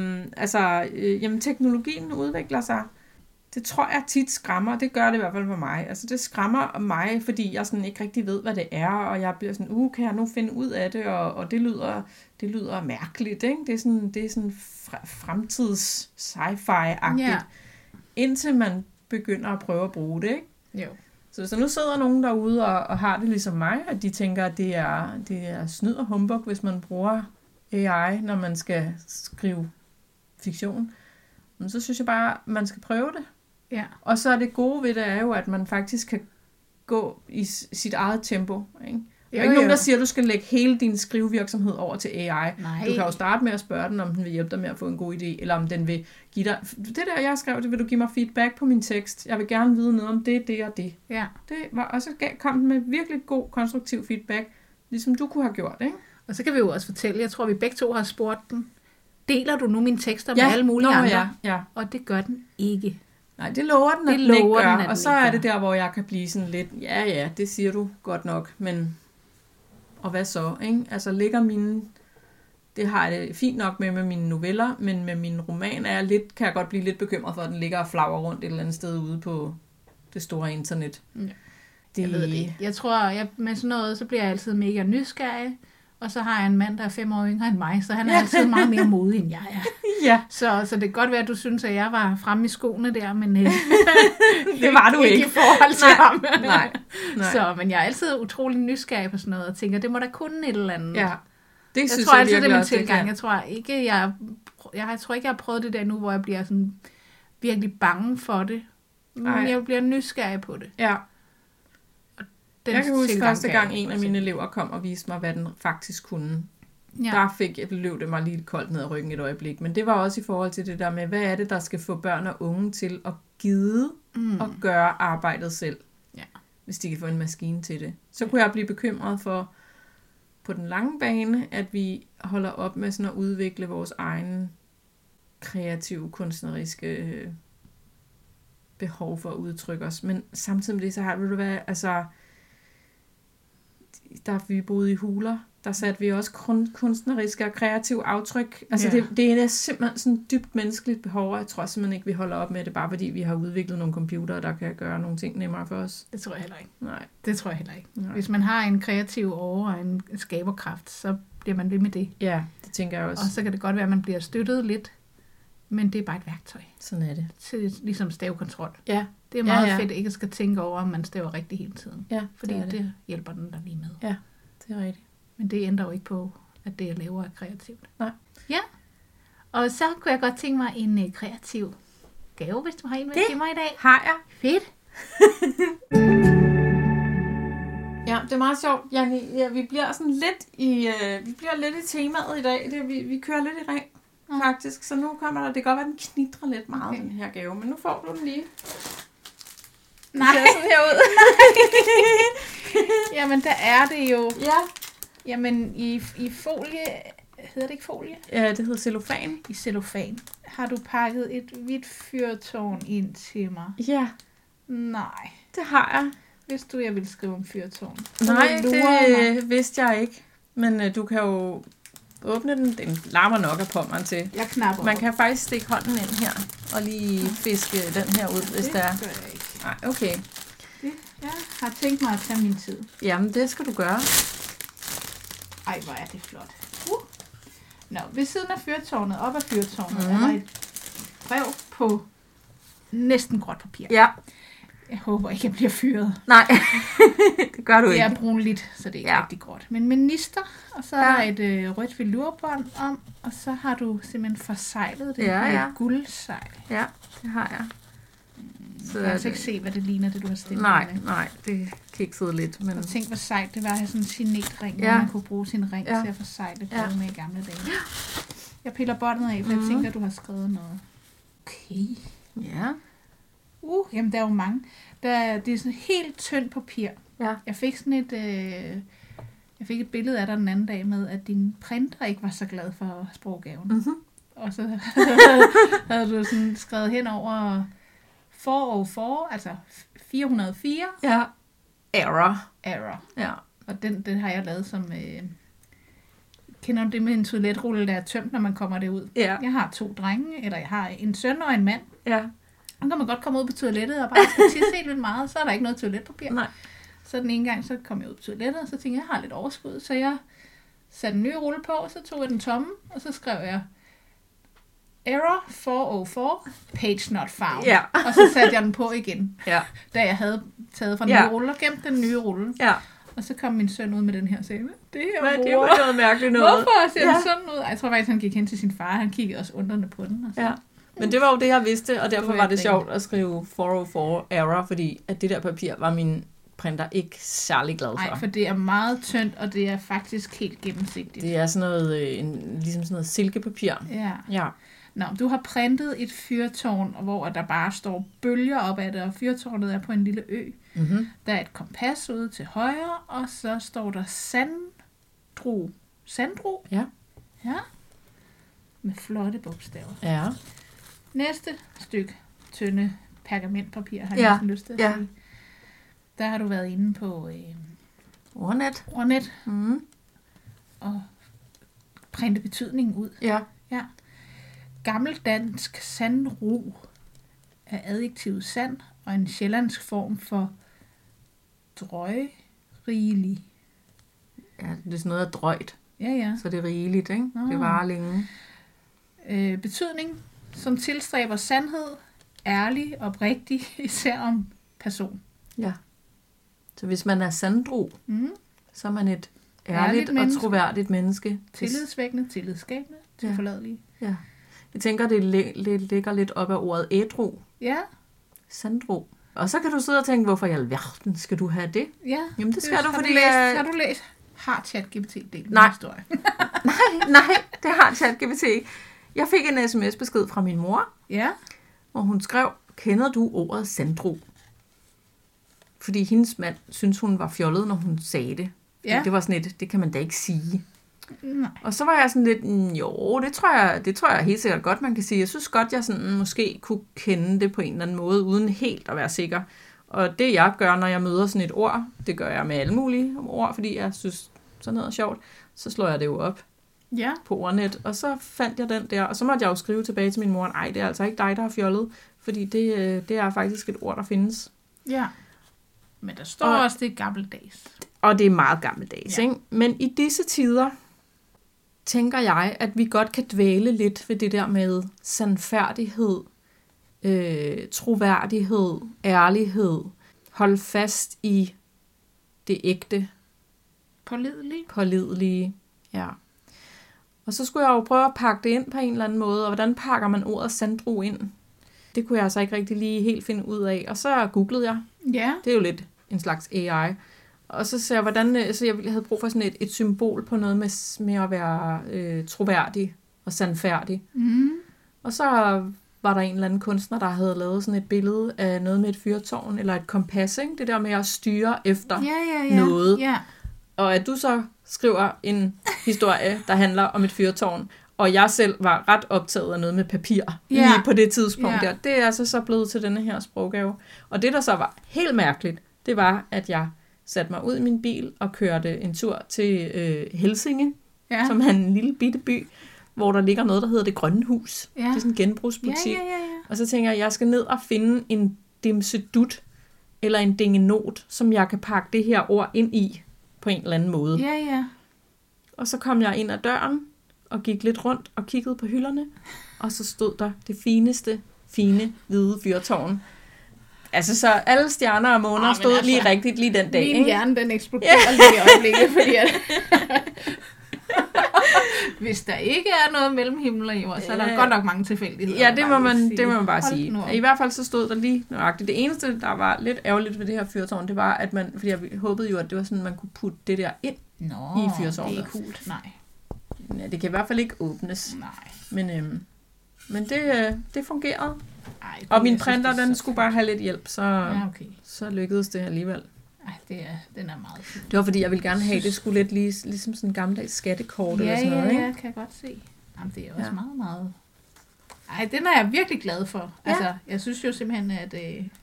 det? Teknologien udvikler sig. Det tror jeg tit skræmmer. Det gør det i hvert fald for mig. Altså det skræmmer mig, fordi jeg sådan ikke rigtig ved, hvad det er, og jeg bliver sådan, kan jeg nu finde ud af det, og det lyder mærkeligt, ikke? Det er sådan fremtids sci-fi-agtigt, indtil man begynder at prøve at bruge det, ikke? Jo. Så hvis der nu sidder nogen derude og har det ligesom mig, at de tænker, at det er snyd og humbug, hvis man bruger AI, når man skal skrive fiktion, men så synes jeg bare, at man skal prøve det. Ja. Og så er det gode ved det er jo, at man faktisk kan gå i sit eget tempo. Ikke? Der er ikke nogen, der siger, at du skal lægge hele din skrivevirksomhed over til AI. Nej. Du kan jo starte med at spørge den, om den vil hjælpe dig med at få en god idé, eller om den vil give dig... Det der, jeg skrev, det vil du give mig feedback på min tekst. Jeg vil gerne vide noget om det og det. Ja. Det var også kom den med virkelig god, konstruktiv feedback, ligesom du kunne have gjort. Ikke? Og så kan vi jo også fortælle, jeg tror, vi begge to har spurgt den, deler du nu mine tekster med alle mulige andre? Ja. Og det gør den ikke. Nej, det lover den, at den ikke gør. Og så er det der, hvor jeg kan blive sådan lidt, ja, det siger du godt nok, men og hvad så? Ikke? Altså ligger mine, det har jeg det fint nok med mine noveller, men med min roman kan jeg godt blive lidt bekymret for, at den ligger og flagrer rundt et eller andet sted ude på det store internet. Ja. Jeg ved det ikke. Jeg tror, med sådan noget, så bliver jeg altid mega nysgerrig. Og så har jeg en mand, der er 5 år yngre end mig, så han er altid meget mere modig, end jeg er. Ja. Så det kan godt være, at du synes, at jeg var fremme i skoene der, men det var du ikke i forhold til ham. Nej. Så, men jeg er altid utrolig nysgerrig på sådan noget, og tænker, det må da kunne et eller andet. Ja. Jeg tror altid, det er min tilgang. Jeg tror ikke, jeg har prøvet det der nu, hvor jeg bliver sådan virkelig bange for det. Men jeg bliver nysgerrig på det. Ja. Jeg kan huske første gang, en af mine elever kom og viste mig, hvad den faktisk kunne. Ja. Der løb det mig lige koldt ned ad ryggen et øjeblik. Men det var også i forhold til det der med, hvad er det, der skal få børn og unge til at gide og gøre arbejdet selv, hvis de kan få en maskine til det. Så kunne jeg blive bekymret for, på den lange bane, at vi holder op med sådan at udvikle vores egen kreative, kunstneriske behov for at udtrykke os. Men samtidig med det, så har der vi boede i huler, der satte vi også kunstneriske og kreative aftryk. Altså det er simpelthen sådan et dybt menneskeligt behov, og jeg tror simpelthen ikke, vi holder op med det, bare fordi vi har udviklet nogle computere, der kan gøre nogle ting nemmere for os. Det tror jeg heller ikke. Nej. Det tror jeg heller ikke. Nej. Hvis man har en kreativ åre og en skaberkraft, så bliver man ved med det. Ja, det tænker jeg også. Og så kan det godt være, at man bliver støttet lidt, men det er bare et værktøj. Sådan er det. Til ligesom stavekontrol. Ja. Det er meget fedt, at ikke skal tænke over, om man staver rigtigt hele tiden. Ja, fordi det hjælper den der lige med. Ja, det er rigtigt. Men det ændrer jo ikke på, at det jeg laver er kreativt. Nej. Ja, og så kunne jeg godt tænke mig en kreativ gave, hvis du har en med til mig i dag. Har jeg. Fedt. Ja, det er meget sjovt, Janni. Ja, vi bliver sådan lidt i temaet i dag. Vi kører lidt i ring, faktisk. Så nu kommer der, det kan godt være, den knitrer lidt meget, den her gave. Men nu får du den lige. Nej. Det ser sådan her ud. Jamen, der er det jo. Ja. Jamen, i folie... Hedder det ikke folie? Ja, det hedder cellofan. I cellofan. Har du pakket et hvidt fyrtårn ind til mig? Ja. Nej. Det har jeg. Vidste du, jeg ville skrive om fyrtårn? Nej, det vidste jeg ikke. Men du kan jo åbne den. Den larmer nok af pommeren til. Jeg knapper. Man kan faktisk stikke hånden ind her og lige fiske den her ud, hvis det er. Det gør jeg ikke. Nej, okay. Jeg har tænkt mig at tage min tid. Jamen, det skal du gøre. Ej, hvor er det flot. Nå, ved siden af fyrtårnet, op ad fyrtårnet, er der et brev på næsten gråt papir. Ja. Jeg håber ikke, jeg bliver fyret. Nej, det gør du ikke. Det er brunligt, så det er ikke rigtig gråt. Men minister, og så er der et rødt velurbånd om, og så har du simpelthen forsejlet det med et guldsejl. Ja, det har jeg. Så jeg kan altså ikke se, hvad det ligner, det du har stillet. Nej, det kiksede lidt. Men... Og tænk, hvor sejt det var at have sådan en signetring, hvor man kunne bruge sin ring til at forsejle brev med i gamle dage. Jeg piller båndet af, for jeg tænker, du har skrevet noget. Okay. Ja. Jamen, der er jo mange. Det er sådan helt tyndt papir. Ja. Jeg fik sådan jeg fik et billede af dig den anden dag med, at din printer ikke var så glad for sproggaven. Mm-hmm. Og så havde du sådan skrevet hen over 404, altså 404. Ja. Error. Ja. Og den har jeg lavet som... kender du det med en toiletrulle, der er tømt, når man kommer derud? Ja. Jeg har 2 drenge, eller jeg har en søn og en mand. Ja. Så kan man godt komme ud på toilettet og bare skal tisse helt vildt meget, så er der ikke noget toiletpapir. Nej. Så den ene gang, så kom jeg ud på toilettet, og så tænkte jeg har lidt overskud, så jeg satte en ny rulle på, og så tog jeg den tomme, og så skrev jeg Error 404, page not found. Ja. Og så satte jeg den på igen, da jeg havde taget fra den nye rulle og gemt den nye rulle. Ja. Og så kom min søn ud med den her og sagde, det her det var noget mærkeligt noget. Hvorfor ser den sådan ud? Jeg tror faktisk, han gik hen til sin far, han kiggede også undrende på den. Og så. Ja. Men det var jo det, jeg vidste, og derfor var det sjovt at skrive 404 error, fordi at det der papir var min printer ikke særlig glad for. Nej, for det er meget tyndt, og det er faktisk helt gennemsigtigt. Det er sådan noget, ligesom sådan noget silkepapir. Ja. Nå, du har printet et fyrtårn, hvor der bare står bølger op ad det, og fyrtårnet er på en lille ø. Mm-hmm. Der er et kompas ude til højre, og så står der Sandro. Sandro? Ja. Med flotte bogstaver. Ja. Næste stykke tynde pergamentpapir, har jeg lyst til at sige. Der har du været inde på Ordnet. Og printe betydningen ud. Ja. Gammeldansk sandro er adjektivet sand, og en sjællandsk form for drøjrigelig. Ja, det er sådan noget af drøjt. Ja. Så det er rigeligt, ikke? Det varer længe. Betydning, som tilstræber sandhed, ærlig, oprigtig, især om person. Ja. Så hvis man er sandro, så er man et ærligt og menneske. Troværdigt menneske. Tillidsvækkende, tillidsskabende, tilforladelig. Ja. Jeg tænker, det ligger lidt op af ordet ædru. Ja. Sandro. Og så kan du sidde og tænke, hvorfor i alverden skal du have det? Ja. Jamen det skal du, fordi... Har du læst? Har ChatGPT delt min historie? Nej, det har ChatGPT ikke. Jeg fik en sms-besked fra min mor, hvor hun skrev, kender du ordet sandro? Fordi hendes mand synes hun var fjollet, når hun sagde det. Ja. Det var sådan et, det kan man da ikke sige. Nej. Og så var jeg sådan lidt, jo, det tror jeg helt sikkert godt, man kan sige. Jeg synes godt, jeg sådan måske kunne kende det på en eller anden måde, uden helt at være sikker. Og det jeg gør, når jeg møder sådan et ord, det gør jeg med alle mulige ord, fordi jeg synes sådan noget er sjovt, så slår jeg det jo op på ordnet. Og så fandt jeg den der, og så måtte jeg jo skrive tilbage til min mor, nej, det er altså ikke dig, der har fjollet, fordi det er faktisk et ord, der findes. Ja, men der står også, det er gammeldags. Og det er meget gammeldags, ikke? Men i disse tider tænker jeg, at vi godt kan dvæle lidt ved det der med sandfærdighed, troværdighed, ærlighed, holde fast i det ægte. Pålidelige, ja. Og så skulle jeg jo prøve at pakke det ind på en eller anden måde, og hvordan pakker man ordet sandro ind? Det kunne jeg altså ikke rigtig lige helt finde ud af. Og så googlede jeg. Ja. Det er jo lidt en slags AI. Og så ser jeg, hvordan så jeg havde brug for sådan et symbol på noget med at være troværdig og sandfærdig. Mm. Og så var der en eller anden kunstner, der havde lavet sådan et billede af noget med et fyrtårn, eller et kompas, ikke? Det der med at styre efter noget. Ja. Og at du så skriver en historie, der handler om et fyrtårn, og jeg selv var ret optaget af noget med papir lige på det tidspunkt der. Det er altså så blevet til denne her sproggave. Og det, der så var helt mærkeligt, det var, at jeg satte mig ud i min bil og kørte en tur til Helsinge, som er en lille bitte by, hvor der ligger noget, der hedder Det Grønne Hus. Det er sådan en genbrugsbutik. Og så tænker jeg, at jeg skal ned og finde en dimsedut eller en dingenot, som jeg kan pakke det her ord ind i på en eller anden måde. Og så kom jeg ind ad døren og gik lidt rundt og kiggede på hylderne, og så stod der det fineste, fine, hvide fyrtårn. Altså så alle stjerner og måner stod altså, lige rigtigt lige den dag. Min hjerne, den eksploderer lige i øjeblikket, fordi at hvis der ikke er noget mellem himmel og jord, så er der godt nok mange tilfældigheder. Ja, det må man bare sige. I hvert fald så stod der lige nøjagtigt. Det eneste, der var lidt ærgerligt ved det her fyrtårn, det var, at fordi jeg håbede jo, at det var sådan, man kunne putte det der ind i fyrtårnet. Det er kult. Nej. Ja, det kan i hvert fald ikke åbnes. Nej. Men det fungerede. Og min printer, den skulle bare have lidt hjælp, så lykkedes det alligevel. Den er meget fin. Det var fordi, jeg ville gerne have, det skulle lidt ligesom sådan en gammeldags skattekort eller sådan noget, ikke? Ja, kan jeg godt se. Jamen, det er også meget, meget... den er jeg virkelig glad for. Ja. Altså, jeg synes jo simpelthen, at...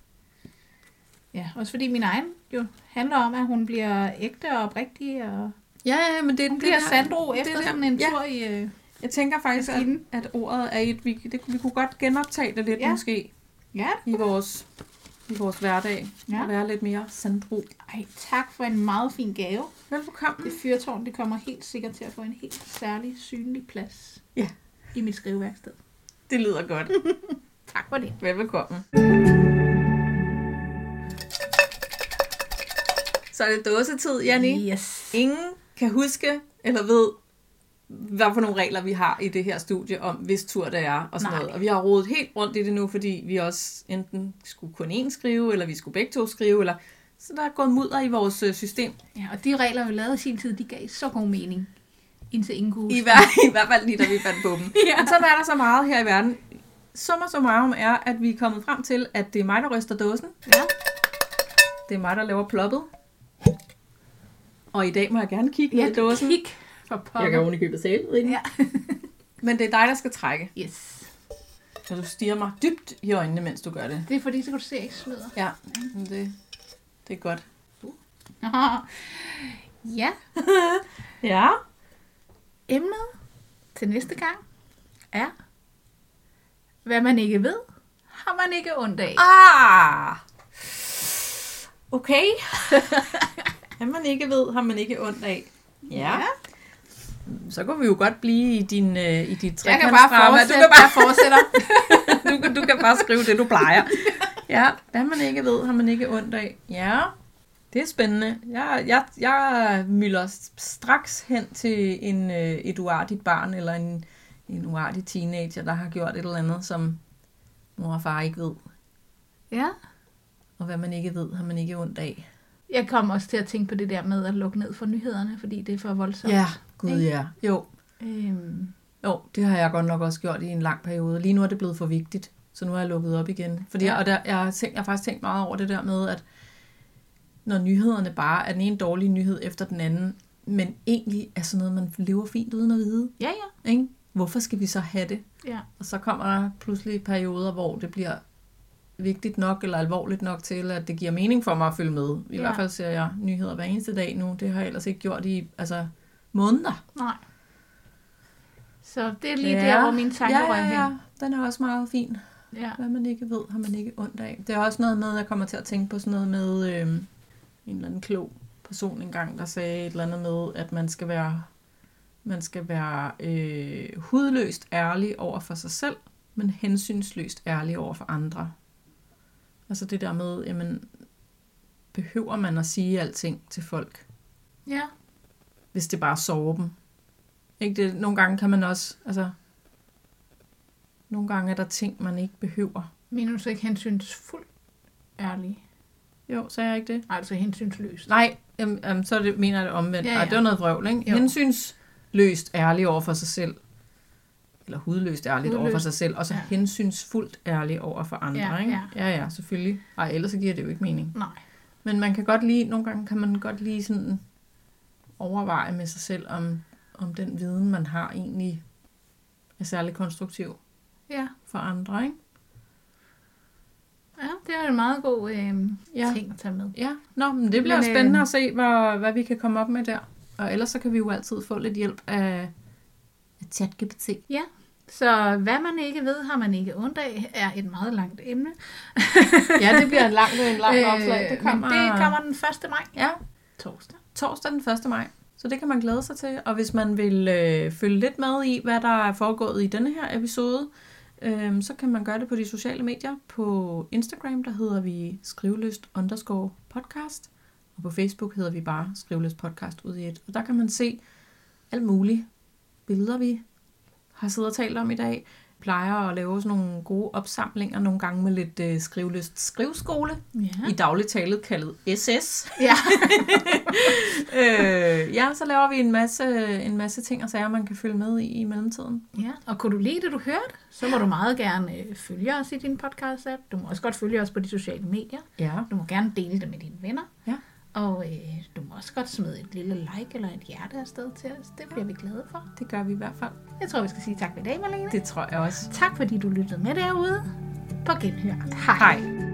også fordi min egen jo handler om, at hun bliver ægte og oprigtig, og... Ja, men det hun bliver Sandro efter sådan en tur i... Jeg tænker faktisk, at ordet er et... Vi kunne godt genoptage det lidt måske. Ja. I vores hverdag. Og være lidt mere Sandro. Tak for en meget fin gave. Velbekomme. Det fyrtårn, det kommer helt sikkert til at få en helt særlig synlig plads i mit skriveværksted. Det lyder godt. Tak for det. Velbekomme. Så er det dåsetid, Janni. Yes. Ingen kan huske eller ved, hvad for nogle regler vi har i det her studie om, hvis tur det er og sådan noget. Og vi har rodet helt rundt i det nu, fordi vi også enten skulle kun én skrive, eller vi skulle begge to skrive, eller så der er gået mudder i vores system. Ja, og de regler, vi lavede i sin tid, de gav så god mening, indtil ingen kunne huske. I hvert fald lige, da vi fandt på dem. Men så er der så meget her i verden. Summa summarum er, at vi er kommet frem til, at det er mig, der ryster dåsen. Ja. Det er mig, der laver ploppet. Og i dag må jeg gerne kigge ned i dåsen. Kig for pokker. Jeg kan ovenikøbet sælet ind. Ja. Men det er dig, der skal trække. Yes. Så du stirrer mig dybt i øjnene, mens du gør det. Det er fordi, så kan du se, at jeg ikke smider. Ja, det er godt. Ja. Ja. Emnet til næste gang er, hvad man ikke ved, har man ikke ondt af. Okay. Hvad man ikke ved, har man ikke ondt af. Ja. Så kunne vi jo godt blive i dit trekantsdrama. Jeg kan bare fortsætte. Du kan bare skrive det, du plejer. Ja, hvad man ikke ved, har man ikke ondt af. Ja, det er spændende. Jeg mylder straks hen til et uartigt barn, eller en uartig teenager, der har gjort et eller andet, som mor og far ikke ved. Ja. Og hvad man ikke ved, har man ikke ondt af. Jeg kom også til at tænke på det der med at lukke ned for nyhederne, fordi det er for voldsomt. Ja, gud ja. Jo. Jo, det har jeg godt nok også gjort i en lang periode. Lige nu er det blevet for vigtigt, så nu har jeg lukket op igen. Fordi jeg har faktisk tænkt meget over det der med, at når nyhederne bare er den ene dårlige nyhed efter den anden, men egentlig er sådan noget, man lever fint uden at vide. Ja. Ikke? Hvorfor skal vi så have det? Ja. Og så kommer der pludselig perioder, hvor det bliver vigtigt nok eller alvorligt nok til, at det giver mening for mig at følge med. I hvert fald ser jeg nyheder hver eneste dag nu. Det har jeg ellers ikke gjort i måneder. Nej. Så det er lige der, hvor mine tanker røg hen. Ja, den er også meget fin. Ja. Hvad man ikke ved, har man ikke ondt af. Det er også noget med, at jeg kommer til at tænke på sådan noget med en eller anden klog person engang, der sagde et eller andet med, at man skal være hudløst ærlig over for sig selv, men hensynsløst ærlig over for andre. Altså det der med, jamen, behøver man at sige alting til folk? Ja. Hvis det bare sover dem. Ikke det, nogle gange kan man også, nogle gange er der ting, man ikke behøver Minus ikke hensynsfuldt ærlig. Jo, sagde jeg ikke det? Altså hensynsløst. Nej, så det, mener jeg det omvendt. Ja. Ej, det var noget vrøvl, ikke? Jo. Hensynsløst ærlig over for sig selv. Eller hudløst ærligt over for sig selv. Og så hensynsfuldt ærlig over for andre, ikke? Ja, selvfølgelig. Ej, ellers så giver det jo ikke mening. Nej. Men man kan godt lige, nogle gange kan man godt lige sådan overveje med sig selv, om den viden, man har, egentlig er særlig konstruktiv for andre, ikke? Ja, det er en meget god ting at tage med. Ja, men det bliver spændende at se, hvad vi kan komme op med der. Og ellers så kan vi jo altid få lidt hjælp af ChatGPT. Ja, så hvad man ikke ved, har man ikke ondt af, er et meget langt emne. Ja, det bliver en lang opslag. Det kommer den 1. maj. Ja. Torsdag den 1. maj. Så det kan man glæde sig til. Og hvis man vil følge lidt med i, hvad der er foregået i denne her episode, så kan man gøre det på de sociale medier. På Instagram, der hedder vi skrivelyst_podcast. Og på Facebook hedder vi bare skrivelyst podcast ud i et. Og der kan man se alt muligt billeder, vi har siddet og talt om i dag. Plejer at lave sådan nogle gode opsamlinger, nogle gange med lidt skrivelyst skriveskole. I dagligt talet kaldet SS. Ja. Så laver vi en masse ting og sager, man kan følge med i mellemtiden. Ja, og kunne du lide det, du hørte, så må du meget gerne følge os i din podcast-app. Du må også godt følge os på de sociale medier. Ja. Du må gerne dele det med dine venner. Ja. Og du må også godt smide et lille like eller et hjerte afsted til os. Det bliver vi glade for. Det gør vi i hvert fald. Jeg tror, vi skal sige tak for i dag, Marlene. Det tror jeg også. Tak fordi du lyttede med derude. På genhør. Hej.